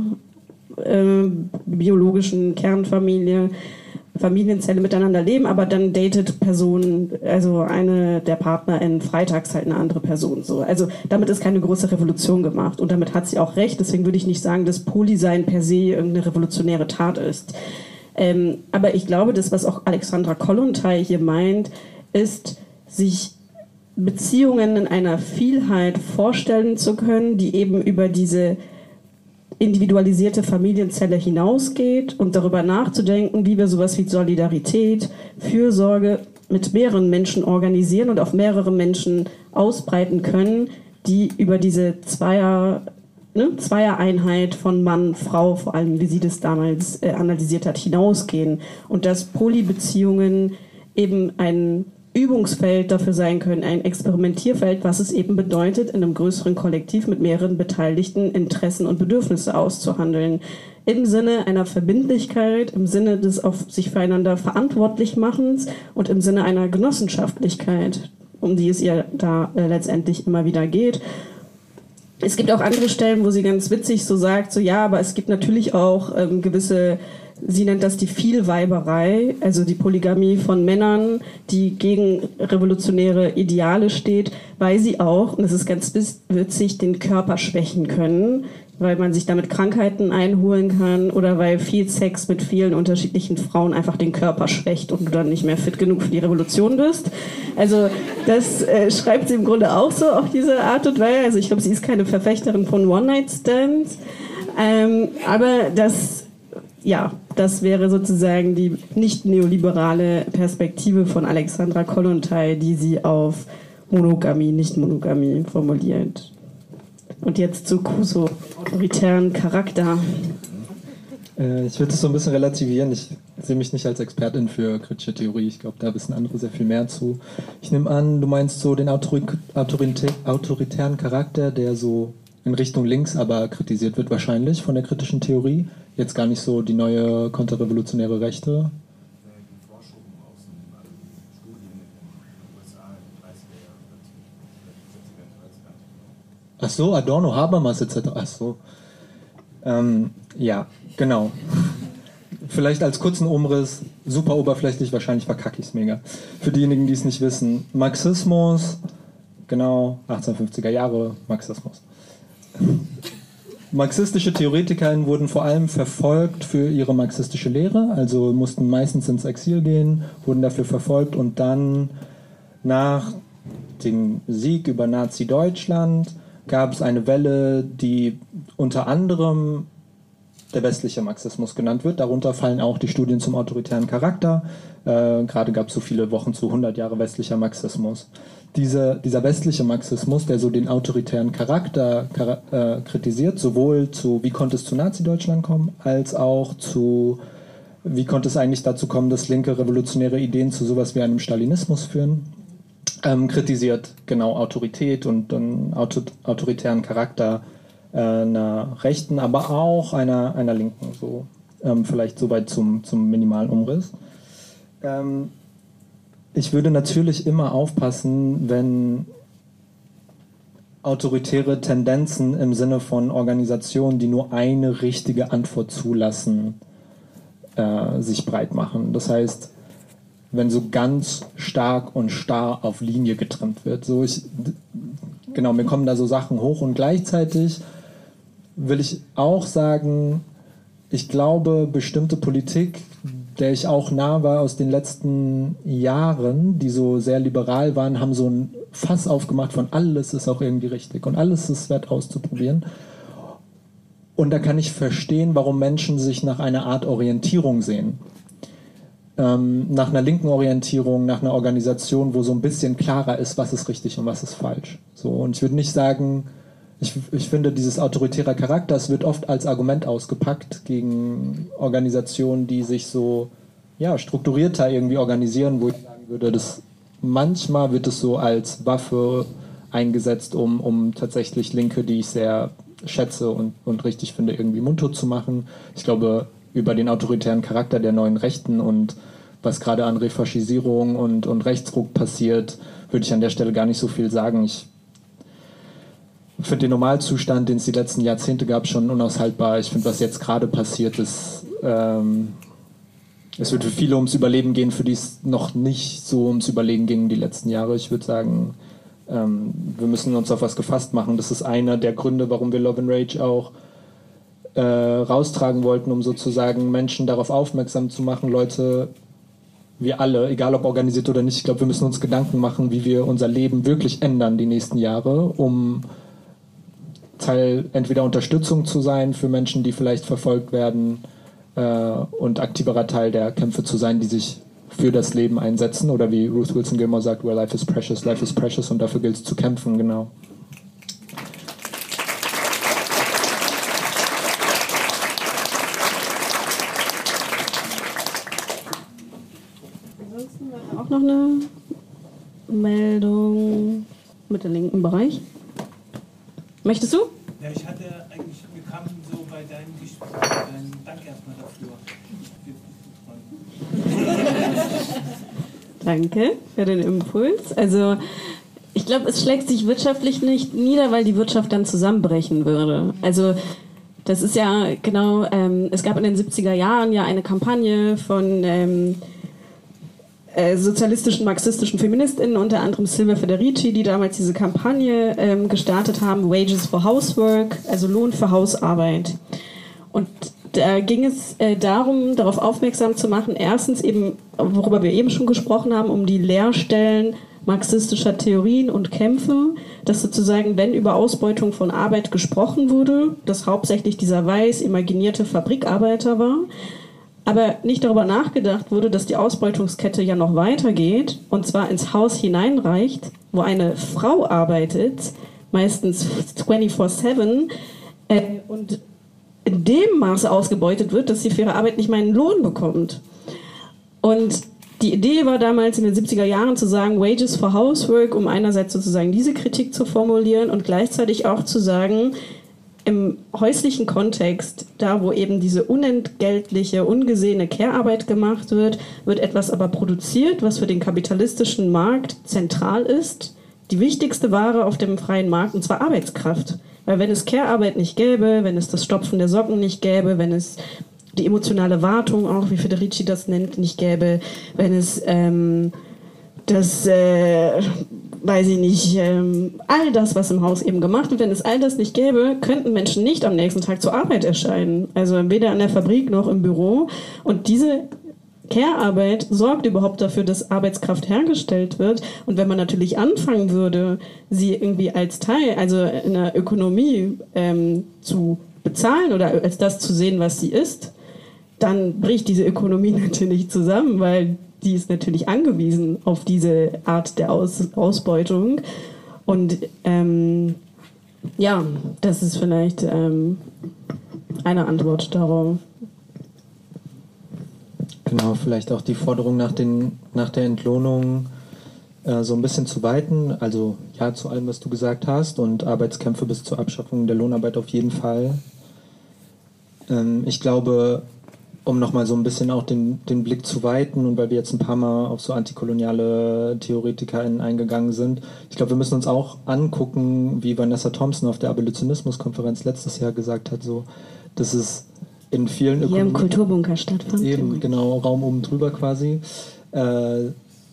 äh, biologischen Kernfamilie, Familienzelle miteinander leben, aber dann datet Personen, also eine der PartnerInnen freitags halt eine andere Person. So. Also damit ist keine große Revolution gemacht und damit hat sie auch recht, deswegen würde ich nicht sagen, dass Polysein per se irgendeine revolutionäre Tat ist. Ähm, aber ich glaube, das, was auch Alexandra Kollontai hier meint, ist, sich Beziehungen in einer Vielheit vorstellen zu können, die eben über diese individualisierte Familienzelle hinausgeht und darüber nachzudenken, wie wir sowas wie Solidarität, Fürsorge mit mehreren Menschen organisieren und auf mehrere Menschen ausbreiten können, die über diese Zweier, ne, Zweier-Einheit von Mann, Frau, vor allem wie sie das damals äh, analysiert hat, hinausgehen. Und dass Polybeziehungen eben ein Übungsfeld dafür sein können, ein Experimentierfeld, was es eben bedeutet, in einem größeren Kollektiv mit mehreren Beteiligten Interessen und Bedürfnisse auszuhandeln. Im Sinne einer Verbindlichkeit, im Sinne des auf sich füreinander verantwortlich machens und im Sinne einer Genossenschaftlichkeit, um die es ihr da äh, letztendlich immer wieder geht. Es gibt auch andere Stellen, wo sie ganz witzig so sagt, so ja, aber es gibt natürlich auch ähm, gewisse sie nennt das die Vielweiberei, also die Polygamie von Männern, die gegen revolutionäre Ideale steht, weil sie auch, und das ist ganz witzig, den Körper schwächen können, weil man sich damit Krankheiten einholen kann oder weil viel Sex mit vielen unterschiedlichen Frauen einfach den Körper schwächt und du dann nicht mehr fit genug für die Revolution bist. Also das äh, schreibt sie im Grunde auch so auf diese Art und Weise. Also ich glaube, sie ist keine Verfechterin von One-Night-Stands, ähm, aber das, ja, das wäre sozusagen die nicht neoliberale Perspektive von Alexandra Kollontai, die sie auf Monogamie, Nicht-Monogamie formuliert. Und jetzt zu Crusoe, autoritären Charakter. Äh, ich würde es so ein bisschen relativieren. Ich sehe mich nicht als Expertin für kritische Theorie. Ich glaube, da wissen andere sehr viel mehr zu. Ich nehme an, du meinst so den Autori Autoritä autoritären Charakter, der so in Richtung links aber kritisiert wird wahrscheinlich von der kritischen Theorie. Jetzt gar nicht so die neue konterrevolutionäre Rechte. Ach so, Adorno, Habermas et cetera. Ach so. Ähm, ja, genau. Vielleicht als kurzen Umriss, super oberflächlich, wahrscheinlich verkacke ich es mega. Für diejenigen, die es nicht wissen, Marxismus, genau, achtzehnhundertfünfziger Jahre, Marxismus. Marxistische TheoretikerInnen wurden vor allem verfolgt für ihre marxistische Lehre, also mussten meistens ins Exil gehen, wurden dafür verfolgt und dann nach dem Sieg über Nazi-Deutschland gab es eine Welle, die unter anderem der westliche Marxismus genannt wird. Darunter fallen auch die Studien zum autoritären Charakter. Äh, gerade gab es so viele Wochen zu hundert Jahre westlicher Marxismus. Diese, dieser westliche Marxismus, der so den autoritären Charakter äh, kritisiert, sowohl zu, wie konnte es zu Nazi-Deutschland kommen, als auch zu, wie konnte es eigentlich dazu kommen, dass linke revolutionäre Ideen zu sowas wie einem Stalinismus führen. Ähm, kritisiert genau Autorität und einen auto autoritären Charakter äh, einer Rechten, aber auch einer, einer Linken, so ähm, vielleicht soweit zum, zum minimalen Umriss. Ähm, ich würde natürlich immer aufpassen, wenn autoritäre Tendenzen im Sinne von Organisationen, die nur eine richtige Antwort zulassen, äh, sich breit machen. Das heißt, wenn so ganz stark und starr auf Linie getrimmt wird. So ich, genau, mir kommen da so Sachen hoch und gleichzeitig will ich auch sagen, ich glaube, bestimmte Politik, der ich auch nah war aus den letzten Jahren, die so sehr liberal waren, haben so ein Fass aufgemacht von alles ist auch irgendwie richtig und alles ist wert auszuprobieren. Und da kann ich verstehen, warum Menschen sich nach einer Art Orientierung sehen. Ähm, nach einer linken Orientierung, nach einer Organisation, wo so ein bisschen klarer ist, was ist richtig und was ist falsch. So, und ich würde nicht sagen, ich, ich finde, dieses autoritäre Charakter, es wird oft als Argument ausgepackt gegen Organisationen, die sich so ja, strukturierter irgendwie organisieren, wo ich sagen würde, dass manchmal wird es so als Waffe eingesetzt, um, um tatsächlich Linke, die ich sehr schätze und, und richtig finde, irgendwie mundtot zu machen. Ich glaube, über den autoritären Charakter der neuen Rechten und was gerade an Refaschisierung und, und Rechtsruck passiert, würde ich an der Stelle gar nicht so viel sagen. Ich finde den Normalzustand, den es die letzten Jahrzehnte gab, schon unaushaltbar. Ich finde, was jetzt gerade passiert ist, ähm, es wird für viele ums Überleben gehen, für die es noch nicht so ums Überleben ging die letzten Jahre. Ich würde sagen, ähm, wir müssen uns auf was gefasst machen. Das ist einer der Gründe, warum wir Love and Rage auch Äh, raustragen wollten, um sozusagen Menschen darauf aufmerksam zu machen, Leute, wir alle, egal ob organisiert oder nicht, ich glaube, wir müssen uns Gedanken machen, wie wir unser Leben wirklich ändern die nächsten Jahre, um Teil entweder Unterstützung zu sein für Menschen, die vielleicht verfolgt werden äh, und aktiverer Teil der Kämpfe zu sein, die sich für das Leben einsetzen oder wie Ruth Wilson Gilmore sagt, where life is precious, life is precious und dafür gilt es zu kämpfen, genau. Auch noch eine Meldung mit dem linken Bereich. Möchtest du? Ja, ich hatte eigentlich, wir kamen so bei deinem Gespräch, ähm, danke erstmal dafür. Danke für den Impuls. Also ich glaube, es schlägt sich wirtschaftlich nicht nieder, weil die Wirtschaft dann zusammenbrechen würde. Also Das ist ja genau, ähm, es gab in den siebziger Jahren ja eine Kampagne von ähm, äh, sozialistischen, marxistischen FeministInnen, unter anderem Silvia Federici, die damals diese Kampagne ähm, gestartet haben, Wages for Housework, also Lohn für Hausarbeit. Und da ging es äh, darum, darauf aufmerksam zu machen, erstens eben, worüber wir eben schon gesprochen haben, um die Leerstellen marxistischer Theorien und Kämpfe, dass sozusagen, wenn über Ausbeutung von Arbeit gesprochen wurde, dass hauptsächlich dieser weiß imaginierte Fabrikarbeiter war, aber nicht darüber nachgedacht wurde, dass die Ausbeutungskette ja noch weitergeht und zwar ins Haus hineinreicht, wo eine Frau arbeitet, meistens vierundzwanzig sieben, äh, und in dem Maße ausgebeutet wird, dass sie für ihre Arbeit nicht mal einen Lohn bekommt. Und die Idee war damals in den siebziger Jahren zu sagen, Wages for Housework, um einerseits sozusagen diese Kritik zu formulieren und gleichzeitig auch zu sagen, im häuslichen Kontext, da wo eben diese unentgeltliche, ungesehene Care-Arbeit gemacht wird, wird etwas aber produziert, was für den kapitalistischen Markt zentral ist. Die wichtigste Ware auf dem freien Markt, und zwar Arbeitskraft. Weil wenn es Care-Arbeit nicht gäbe, wenn es das Stopfen der Socken nicht gäbe, wenn es die emotionale Wartung, auch wie Federici das nennt, nicht gäbe, wenn es ähm, das, äh, weiß ich nicht, ähm, all das, was im Haus eben gemacht wird, wenn es all das nicht gäbe, könnten Menschen nicht am nächsten Tag zur Arbeit erscheinen. Also weder in der Fabrik noch im Büro. Und diese Care-Arbeit sorgt überhaupt dafür, dass Arbeitskraft hergestellt wird. Und wenn man natürlich anfangen würde, sie irgendwie als Teil, also in der Ökonomie ähm, zu bezahlen oder als das zu sehen, was sie ist, dann bricht diese Ökonomie natürlich zusammen, weil die ist natürlich angewiesen auf diese Art der Aus- Ausbeutung. Und ähm, ja, das ist vielleicht ähm, eine Antwort darauf. Genau, vielleicht auch die Forderung nach, den, nach der Entlohnung äh, so ein bisschen zu weiten. Also ja zu allem, was du gesagt hast, und Arbeitskämpfe bis zur Abschaffung der Lohnarbeit auf jeden Fall. Ähm, ich glaube, um nochmal so ein bisschen auch den, den Blick zu weiten, und weil wir jetzt ein paar Mal auf so antikoloniale TheoretikerInnen eingegangen sind, ich glaube, wir müssen uns auch angucken, wie Vanessa Thompson auf der Abolitionismus-Konferenz letztes Jahr gesagt hat, so, dass es in vielen Hier Ökonomien... im Kulturbunker stattfand. Eben, genau, Raum oben drüber quasi. Äh,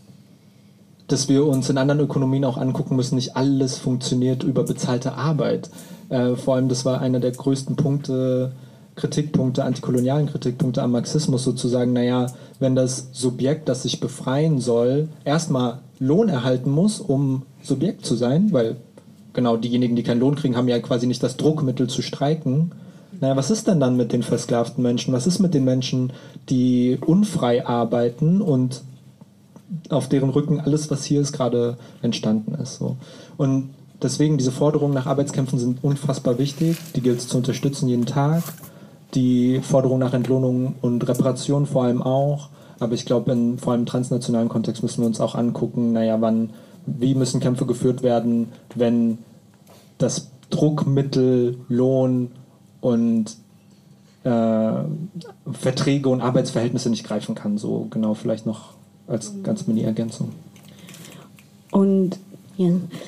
dass wir uns in anderen Ökonomien auch angucken müssen, nicht alles funktioniert über bezahlte Arbeit. Äh, vor allem, das war einer der größten Punkte, Kritikpunkte, antikolonialen Kritikpunkte am Marxismus, sozusagen, naja, wenn das Subjekt, das sich befreien soll, erstmal Lohn erhalten muss, um Subjekt zu sein, weil genau diejenigen, die keinen Lohn kriegen, haben ja quasi nicht das Druckmittel zu streiken. Naja, was ist denn dann mit den versklavten Menschen? Was ist mit den Menschen, die unfrei arbeiten und auf deren Rücken alles, was hier ist, gerade entstanden ist? So. Und deswegen, diese Forderungen nach Arbeitskämpfen sind unfassbar wichtig. Die gilt es zu unterstützen jeden Tag. Die Forderung nach Entlohnung und Reparation vor allem auch. Aber ich glaube, in vor allem im transnationalen Kontext müssen wir uns auch angucken, naja, wann, wie müssen Kämpfe geführt werden, wenn das Druckmittel, Lohn und äh, Verträge und Arbeitsverhältnisse nicht greifen kann. So genau, vielleicht noch als ganz Mini-Ergänzung. Und ja,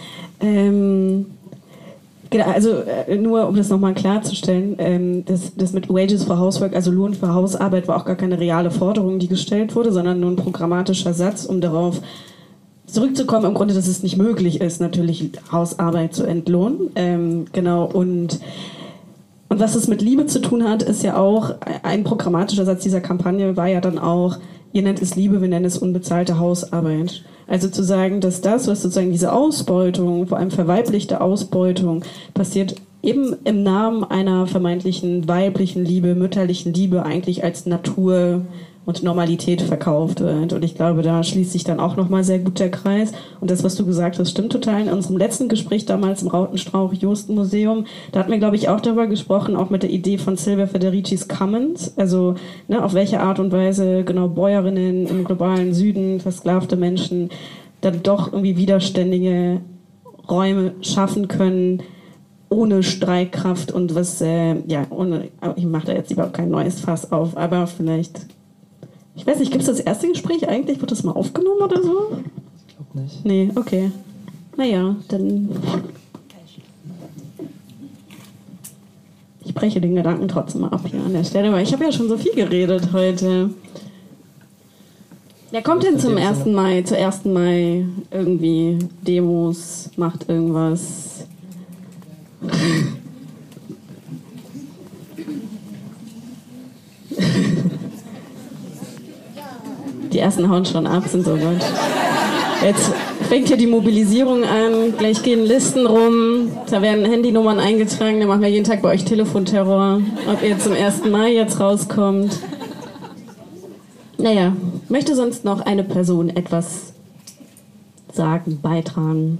ähm, genau, also äh, nur um das nochmal klarzustellen, ähm, das, das mit Wages for Housework, also Lohn für Hausarbeit, war auch gar keine reale Forderung, die gestellt wurde, sondern nur ein programmatischer Satz, um darauf zurückzukommen, im Grunde, dass es nicht möglich ist, natürlich Hausarbeit zu entlohnen. Ähm, genau, und Und was es mit Liebe zu tun hat, ist ja auch, ein programmatischer Satz dieser Kampagne war ja dann auch, ihr nennt es Liebe, wir nennen es unbezahlte Hausarbeit. Also zu sagen, dass das, was sozusagen diese Ausbeutung, vor allem verweiblichte Ausbeutung, passiert eben im Namen einer vermeintlichen weiblichen Liebe, mütterlichen Liebe eigentlich als Natur und Normalität verkauft wird. Und ich glaube, da schließt sich dann auch nochmal sehr gut der Kreis. Und das, was du gesagt hast, stimmt total. In unserem letzten Gespräch damals im Rautenstrauch-Josten-Museum, da hatten wir, glaube ich, auch darüber gesprochen, auch mit der Idee von Silvia Federicis Commons. Also ne, auf welche Art und Weise genau Bäuerinnen im globalen Süden, versklavte Menschen, dann doch irgendwie widerständige Räume schaffen können, ohne Streikkraft und was, äh, ja, ohne, ich mache da jetzt überhaupt kein neues Fass auf, aber vielleicht... Ich weiß nicht, gibt es das erste Gespräch eigentlich? Wird das mal aufgenommen oder so? Ich glaube nicht. Nee, okay. Naja, dann... Ich breche den Gedanken trotzdem mal ab hier an der Stelle, weil ich habe ja schon so viel geredet heute. Wer kommt denn zum ersten Mai, zur ersten Mai irgendwie Demos, macht irgendwas? Die ersten hauen schon ab, sind so gut. Jetzt fängt hier die Mobilisierung an, gleich gehen Listen rum, da werden Handynummern eingetragen, dann machen wir jeden Tag bei euch Telefonterror, ob ihr zum ersten Mai jetzt rauskommt. Naja, möchte sonst noch eine Person etwas sagen, beitragen?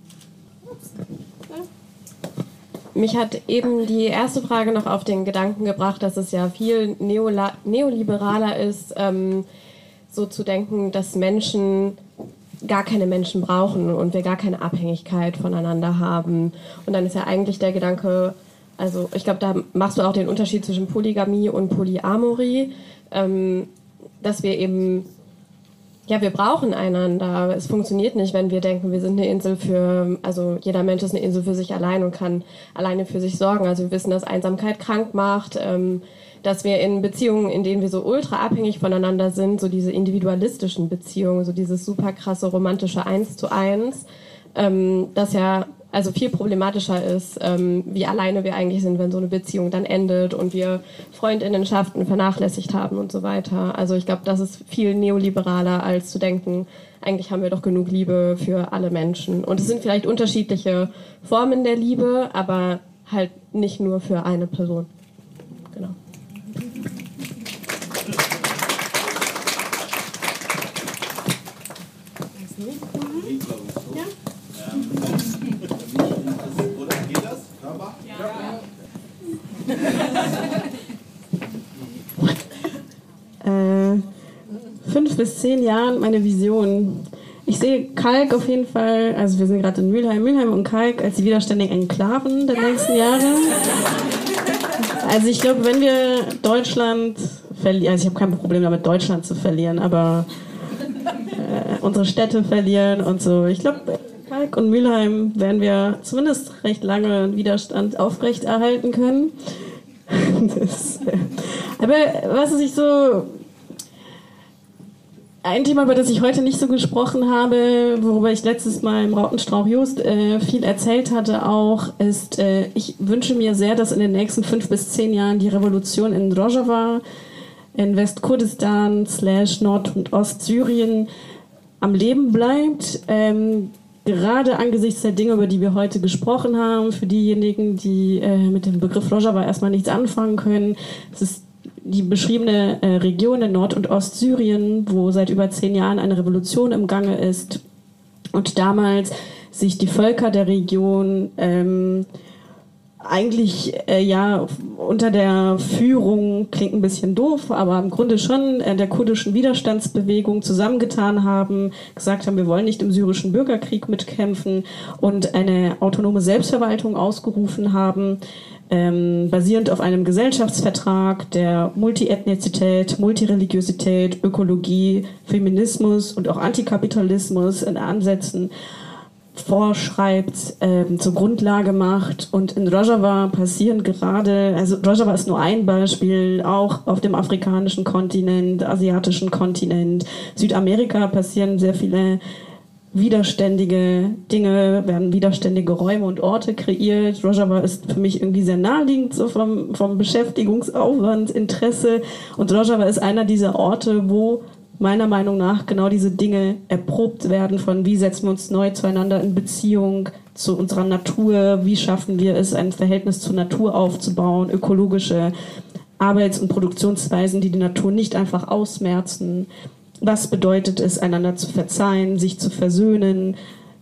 Mich hat eben die erste Frage noch auf den Gedanken gebracht, dass es ja viel neola- neoliberaler ist, ähm, so zu denken, dass Menschen gar keine Menschen brauchen und wir gar keine Abhängigkeit voneinander haben. Und dann ist ja eigentlich der Gedanke, also ich glaube, da machst du auch den Unterschied zwischen Polygamie und Polyamorie, ähm, dass wir eben, ja, wir brauchen einander. Es funktioniert nicht, wenn wir denken, wir sind eine Insel für, also jeder Mensch ist eine Insel für sich allein und kann alleine für sich sorgen. Also wir wissen, dass Einsamkeit krank macht, ähm, dass wir in Beziehungen, in denen wir so ultra abhängig voneinander sind, so diese individualistischen Beziehungen, so dieses super krasse romantische Eins zu Eins, ähm, das ja also viel problematischer ist, ähm, wie alleine wir eigentlich sind, wenn so eine Beziehung dann endet und wir Freundinnenschaften vernachlässigt haben und so weiter. Also ich glaube, das ist viel neoliberaler, als zu denken, eigentlich haben wir doch genug Liebe für alle Menschen. Und es sind vielleicht unterschiedliche Formen der Liebe, aber halt nicht nur für eine Person. Genau. Äh, fünf bis zehn Jahren meine Vision. Ich sehe Kalk auf jeden Fall, also wir sind gerade in Mülheim, Mülheim und Kalk als die widerständigen Enklaven der nächsten Jahre. Also ich glaube, wenn wir Deutschland verlieren, also ich habe kein Problem damit, Deutschland zu verlieren, aber äh, unsere Städte verlieren und so. Ich glaube, Kalk und Mülheim werden wir zumindest recht lange einen Widerstand aufrechterhalten können. Das, äh, aber was ich so... Ein Thema, über das ich heute nicht so gesprochen habe, worüber ich letztes Mal im Rautenstrauch Just äh, viel erzählt hatte auch, ist, äh, ich wünsche mir sehr, dass in den nächsten fünf bis zehn Jahren die Revolution in Rojava, in Westkurdistan slash Nord- und Ostsyrien am Leben bleibt. Ähm, gerade angesichts der Dinge, über die wir heute gesprochen haben, für diejenigen, die äh, mit dem Begriff Rojava erstmal nichts anfangen können, es ist die beschriebene äh, Region in Nord- und Ostsyrien, wo seit über zehn Jahren eine Revolution im Gange ist und damals sich die Völker der Region ähm, eigentlich äh, ja unter der Führung, klingt ein bisschen doof, aber im Grunde schon äh, der kurdischen Widerstandsbewegung zusammengetan haben, gesagt haben, wir wollen nicht im syrischen Bürgerkrieg mitkämpfen und eine autonome Selbstverwaltung ausgerufen haben, Ähm, basierend auf einem Gesellschaftsvertrag, der Multiethnizität, Multireligiosität, Ökologie, Feminismus und auch Antikapitalismus in Ansätzen vorschreibt, ähm, zur Grundlage macht. Und in Rojava passieren gerade, also Rojava ist nur ein Beispiel, auch auf dem afrikanischen Kontinent, asiatischen Kontinent, Südamerika passieren sehr viele widerständige Dinge, werden widerständige Räume und Orte kreiert. Rojava ist für mich irgendwie sehr naheliegend, so vom, vom Beschäftigungsaufwand, Interesse. Und Rojava ist einer dieser Orte, wo meiner Meinung nach genau diese Dinge erprobt werden von, wie setzen wir uns neu zueinander in Beziehung zu unserer Natur, wie schaffen wir es, ein Verhältnis zur Natur aufzubauen, ökologische Arbeits- und Produktionsweisen, die die Natur nicht einfach ausmerzen. Was bedeutet es, einander zu verzeihen, sich zu versöhnen,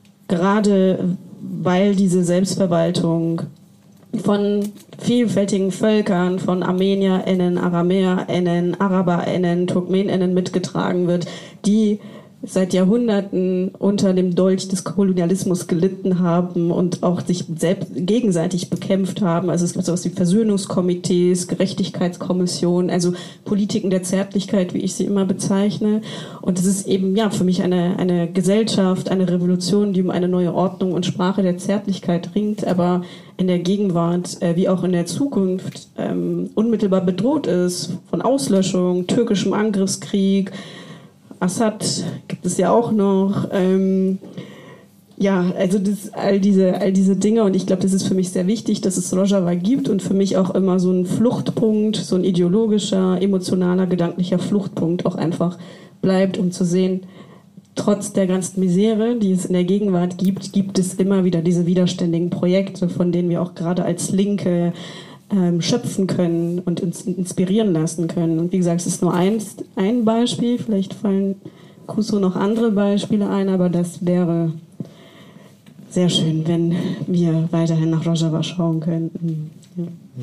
gerade weil diese Selbstverwaltung von vielfältigen Völkern, von ArmenierInnen, AramäerInnen, AraberInnen, TurkmenInnen mitgetragen wird, die seit Jahrhunderten unter dem Dolch des Kolonialismus gelitten haben und auch sich selbst gegenseitig bekämpft haben. Also es gibt sowas wie Versöhnungskomitees, Gerechtigkeitskommissionen, also Politiken der Zärtlichkeit, wie ich sie immer bezeichne. Und es ist eben ja für mich eine, eine Gesellschaft, eine Revolution, die um eine neue Ordnung und Sprache der Zärtlichkeit ringt, aber in der Gegenwart äh, wie auch in der Zukunft ähm, unmittelbar bedroht ist von Auslöschung, türkischem Angriffskrieg. Assad gibt es ja auch noch. Ähm, ja, also das, all diese, all diese Dinge, und ich glaube, das ist für mich sehr wichtig, dass es Rojava gibt und für mich auch immer so ein Fluchtpunkt, so ein ideologischer, emotionaler, gedanklicher Fluchtpunkt auch einfach bleibt, um zu sehen, trotz der ganzen Misere, die es in der Gegenwart gibt, gibt es immer wieder diese widerständigen Projekte, von denen wir auch gerade als Linke ähm, schöpfen können und uns inspirieren lassen können. Und wie gesagt, es ist nur eins, ein Beispiel, vielleicht fallen Kuso noch andere Beispiele ein, aber das wäre sehr schön, wenn wir weiterhin nach Rojava schauen könnten. Ja.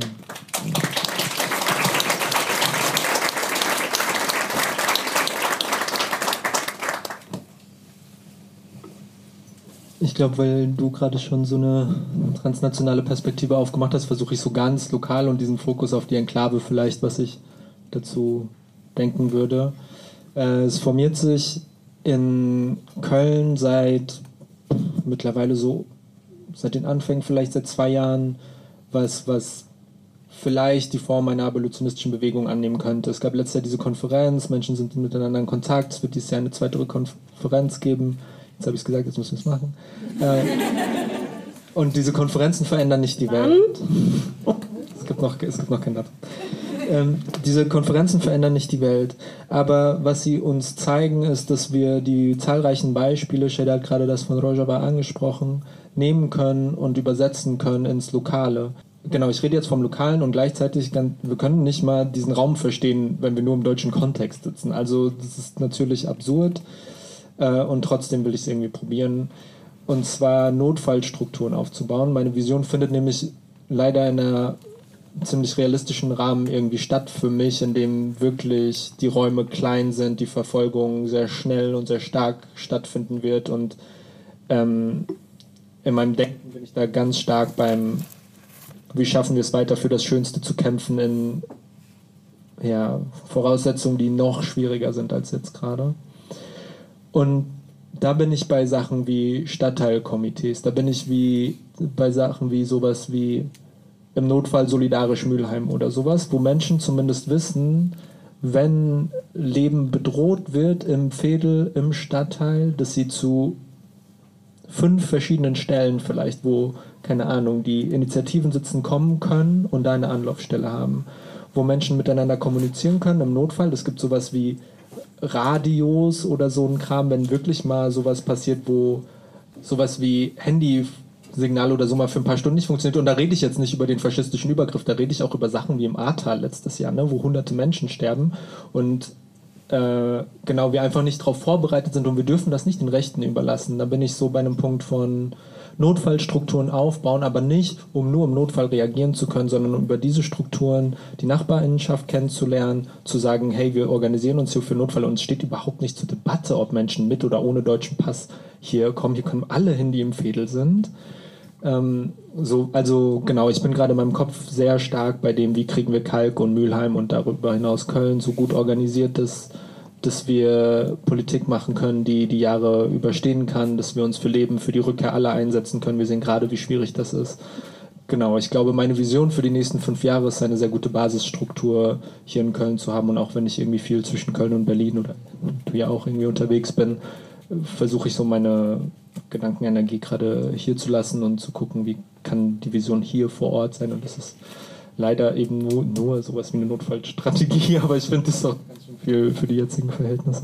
Ich glaube, weil du gerade schon so eine transnationale Perspektive aufgemacht hast, versuche ich so ganz lokal und diesen Fokus auf die Enklave vielleicht, was ich dazu denken würde. Äh, es formiert sich in Köln seit mittlerweile so, seit den Anfängen, vielleicht seit zwei Jahren, was, was vielleicht die Form einer abolitionistischen Bewegung annehmen könnte. Es gab letztes Jahr diese Konferenz, Menschen sind miteinander in Kontakt, es wird dieses Jahr eine zweite Konferenz geben. Jetzt habe ich es gesagt, jetzt müssen wir es machen. Äh, und diese Konferenzen verändern nicht die Welt. Es gibt noch, es gibt noch kein Datum. Ähm, diese Konferenzen verändern nicht die Welt. Aber was sie uns zeigen, ist, dass wir die zahlreichen Beispiele, Sheda hat gerade das von Rojava angesprochen, nehmen können und übersetzen können ins Lokale. Genau, ich rede jetzt vom Lokalen und gleichzeitig, wir können nicht mal diesen Raum verstehen, wenn wir nur im deutschen Kontext sitzen. Also das ist natürlich absurd. Und trotzdem will ich es irgendwie probieren, und zwar Notfallstrukturen aufzubauen. Meine Vision findet nämlich leider in einer ziemlich realistischen Rahmen irgendwie statt für mich, in dem wirklich die Räume klein sind, die Verfolgung sehr schnell und sehr stark stattfinden wird, und ähm, in meinem Denken bin ich da ganz stark beim, wie schaffen wir es weiter für das Schönste zu kämpfen in ja, Voraussetzungen, die noch schwieriger sind als jetzt gerade. Und da bin ich bei Sachen wie Stadtteilkomitees, da bin ich wie bei Sachen wie sowas wie im Notfall solidarisch Mülheim oder sowas, wo Menschen zumindest wissen, wenn Leben bedroht wird im Veedel, im Stadtteil, dass sie zu fünf verschiedenen Stellen vielleicht, wo, keine Ahnung, die Initiativen sitzen, kommen können und da eine Anlaufstelle haben, wo Menschen miteinander kommunizieren können im Notfall. Es gibt sowas wie Radios oder so ein Kram, wenn wirklich mal sowas passiert, wo sowas wie Handysignal oder so mal für ein paar Stunden nicht funktioniert. Und da rede ich jetzt nicht über den faschistischen Übergriff, da rede ich auch über Sachen wie im Ahrtal letztes Jahr, ne, wo hunderte Menschen sterben und äh, genau, wir einfach nicht darauf vorbereitet sind, und wir dürfen das nicht den Rechten überlassen. Da bin ich so bei einem Punkt von Notfallstrukturen aufbauen, aber nicht, um nur im Notfall reagieren zu können, sondern um über diese Strukturen die Nachbarinnenschaft kennenzulernen, zu sagen, hey, wir organisieren uns hier für Notfall, und es steht überhaupt nicht zur Debatte, ob Menschen mit oder ohne deutschen Pass hier kommen. Hier kommen alle hin, die im Veedel sind. Ähm, so, also genau, ich bin gerade in meinem Kopf sehr stark bei dem, wie kriegen wir Kalk und Mülheim und darüber hinaus Köln so gut organisiert, dass dass wir Politik machen können, die die Jahre überstehen kann, dass wir uns für Leben, für die Rückkehr aller einsetzen können. Wir sehen gerade, wie schwierig das ist. Genau, ich glaube, meine Vision für die nächsten fünf Jahre ist, eine sehr gute Basisstruktur hier in Köln zu haben. Und auch wenn ich irgendwie viel zwischen Köln und Berlin oder du ja auch irgendwie unterwegs bin, versuche ich so meine Gedankenenergie gerade hier zu lassen und zu gucken, wie kann die Vision hier vor Ort sein. Und das ist leider eben nur, nur sowas wie eine Notfallstrategie, aber ich finde, das ist auch ganz schön viel für die jetzigen Verhältnisse.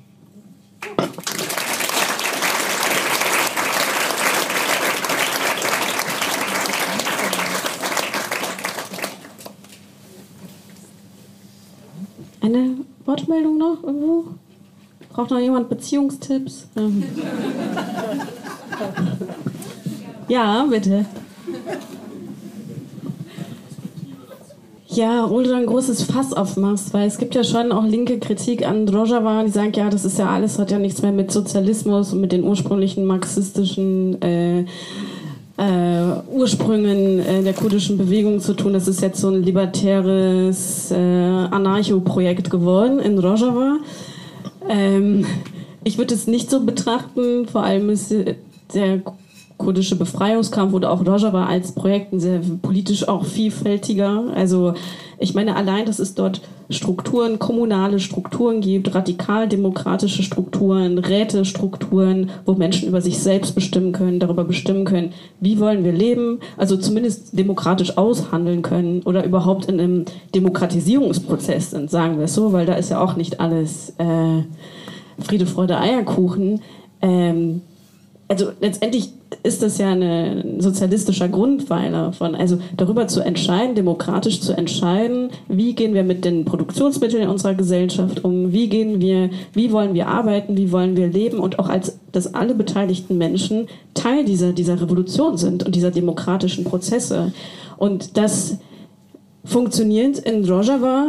Eine Wortmeldung noch irgendwo? Braucht noch jemand Beziehungstipps? Ähm. Ja, bitte. Ja, wo du da ein großes Fass aufmachst, weil es gibt ja schon auch linke Kritik an Rojava, die sagen, ja, das ist ja alles, hat ja nichts mehr mit Sozialismus und mit den ursprünglichen marxistischen äh, äh, Ursprüngen äh, der kurdischen Bewegung zu tun. Das ist jetzt so ein libertäres äh, Anarcho-Projekt geworden in Rojava. Ähm, ich würde es nicht so betrachten, vor allem ist der kurdische Befreiungskampf oder auch Rojava als Projekt ein sehr politisch auch vielfältiger. Also ich meine allein, dass es dort Strukturen, kommunale Strukturen gibt, radikal-demokratische Strukturen, Rätestrukturen, wo Menschen über sich selbst bestimmen können, darüber bestimmen können, wie wollen wir leben, also zumindest demokratisch aushandeln können oder überhaupt in einem Demokratisierungsprozess sind, sagen wir es so, weil da ist ja auch nicht alles äh, Friede, Freude, Eierkuchen. Ähm, also letztendlich ist das ja ein sozialistischer Grundpfeiler von, also darüber zu entscheiden, demokratisch zu entscheiden, wie gehen wir mit den Produktionsmitteln in unserer Gesellschaft um, wie gehen wir, wie wollen wir arbeiten, wie wollen wir leben und auch als, dass alle beteiligten Menschen Teil dieser, dieser Revolution sind und dieser demokratischen Prozesse. Und das funktioniert in Rojava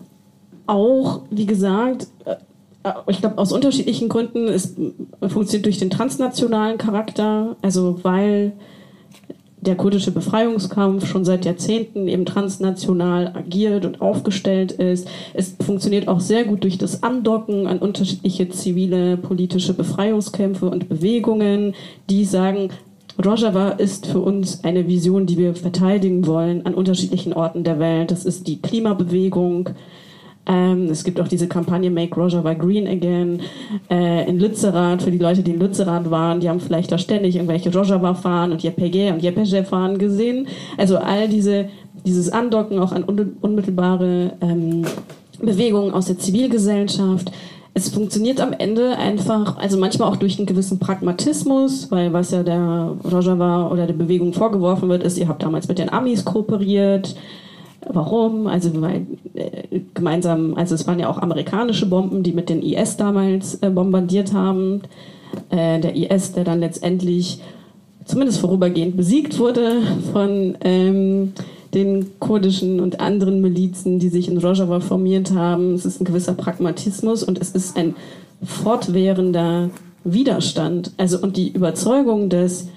auch, wie gesagt, ich glaube, aus unterschiedlichen Gründen. Es funktioniert durch den transnationalen Charakter, also weil der kurdische Befreiungskampf schon seit Jahrzehnten eben transnational agiert und aufgestellt ist. Es funktioniert auch sehr gut durch das Andocken an unterschiedliche zivile, politische Befreiungskämpfe und Bewegungen, die sagen, Rojava ist für uns eine Vision, die wir verteidigen wollen an unterschiedlichen Orten der Welt. Das ist die Klimabewegung. Ähm, es gibt auch diese Kampagne Make Rojava Green Again äh, in Lützerath, für die Leute, die in Lützerath waren, die haben vielleicht da ständig irgendwelche Rojava-Fahnen und Y P G und Y P G-Fahnen gesehen. Also all diese, dieses Andocken auch an un- unmittelbare ähm, Bewegungen aus der Zivilgesellschaft. Es funktioniert am Ende einfach, also manchmal auch durch einen gewissen Pragmatismus, weil was ja der Rojava oder der Bewegung vorgeworfen wird, ist, ihr habt damals mit den Amis kooperiert. Warum? Also weil äh, gemeinsam, also es waren ja auch amerikanische Bomben, die mit den I S damals äh, bombardiert haben. Äh, der I S, der dann letztendlich zumindest vorübergehend besiegt wurde von ähm, den kurdischen und anderen Milizen, die sich in Rojava formiert haben. Es ist ein gewisser Pragmatismus und es ist ein fortwährender Widerstand. Also und die Überzeugung, dass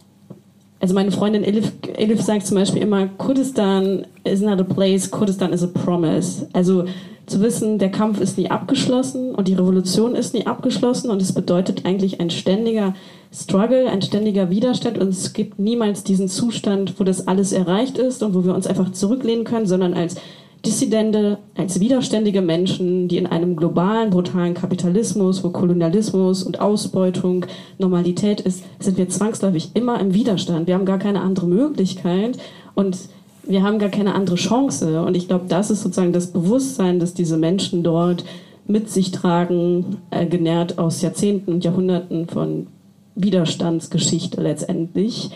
Also meine Freundin Elif, Elif sagt zum Beispiel immer, Kurdistan is not a place, Kurdistan is a promise. Also zu wissen, der Kampf ist nie abgeschlossen und die Revolution ist nie abgeschlossen und es bedeutet eigentlich ein ständiger Struggle, ein ständiger Widerstand und es gibt niemals diesen Zustand, wo das alles erreicht ist und wo wir uns einfach zurücklehnen können, sondern als Dissidente, als widerständige Menschen, die in einem globalen, brutalen Kapitalismus, wo Kolonialismus und Ausbeutung Normalität ist, sind wir zwangsläufig immer im Widerstand. Wir haben gar keine andere Möglichkeit und wir haben gar keine andere Chance. Und ich glaube, das ist sozusagen das Bewusstsein, das diese Menschen dort mit sich tragen, äh, genährt aus Jahrzehnten und Jahrhunderten von Widerstandsgeschichte letztendlich.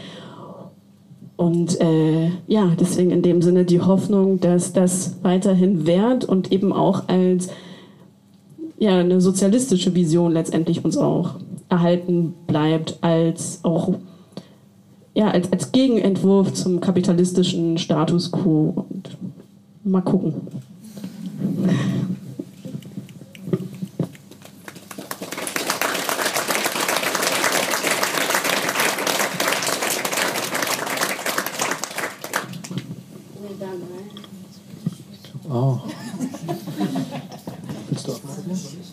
Und äh, ja, deswegen in dem Sinne die Hoffnung, dass das weiterhin währt und eben auch als ja, eine sozialistische Vision letztendlich uns auch erhalten bleibt, als auch ja, als, als Gegenentwurf zum kapitalistischen Status quo. Und mal gucken. Oh. Willst du auch mal?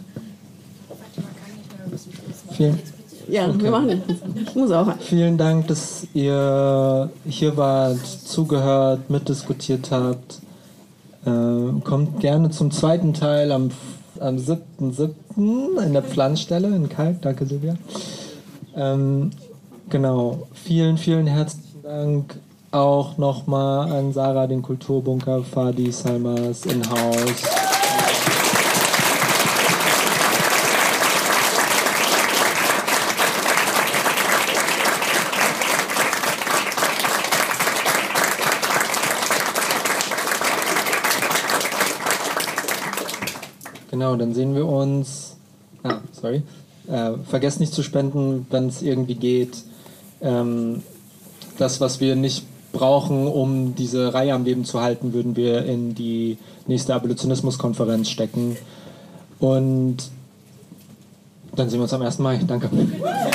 Vielen, ja, okay. Wir machen das. Ich muss auch. Vielen Dank, dass ihr hier wart, zugehört, mitdiskutiert habt. Äh, kommt gerne zum zweiten Teil am, am siebten siebten in der Pflanzstelle in Kalk. Danke, Silvia. Ähm, genau. Vielen, vielen herzlichen Dank. Auch nochmal an Sarah, den Kulturbunker, Fadi, Salmas, In-House. Genau, dann sehen wir uns. Ah, sorry. Äh, vergesst nicht zu spenden, wenn es irgendwie geht. Ähm, das, was wir nicht brauchen, um diese Reihe am Leben zu halten, würden wir in die nächste Abolitionismus-Konferenz stecken. Und dann sehen wir uns am ersten Mai. Danke.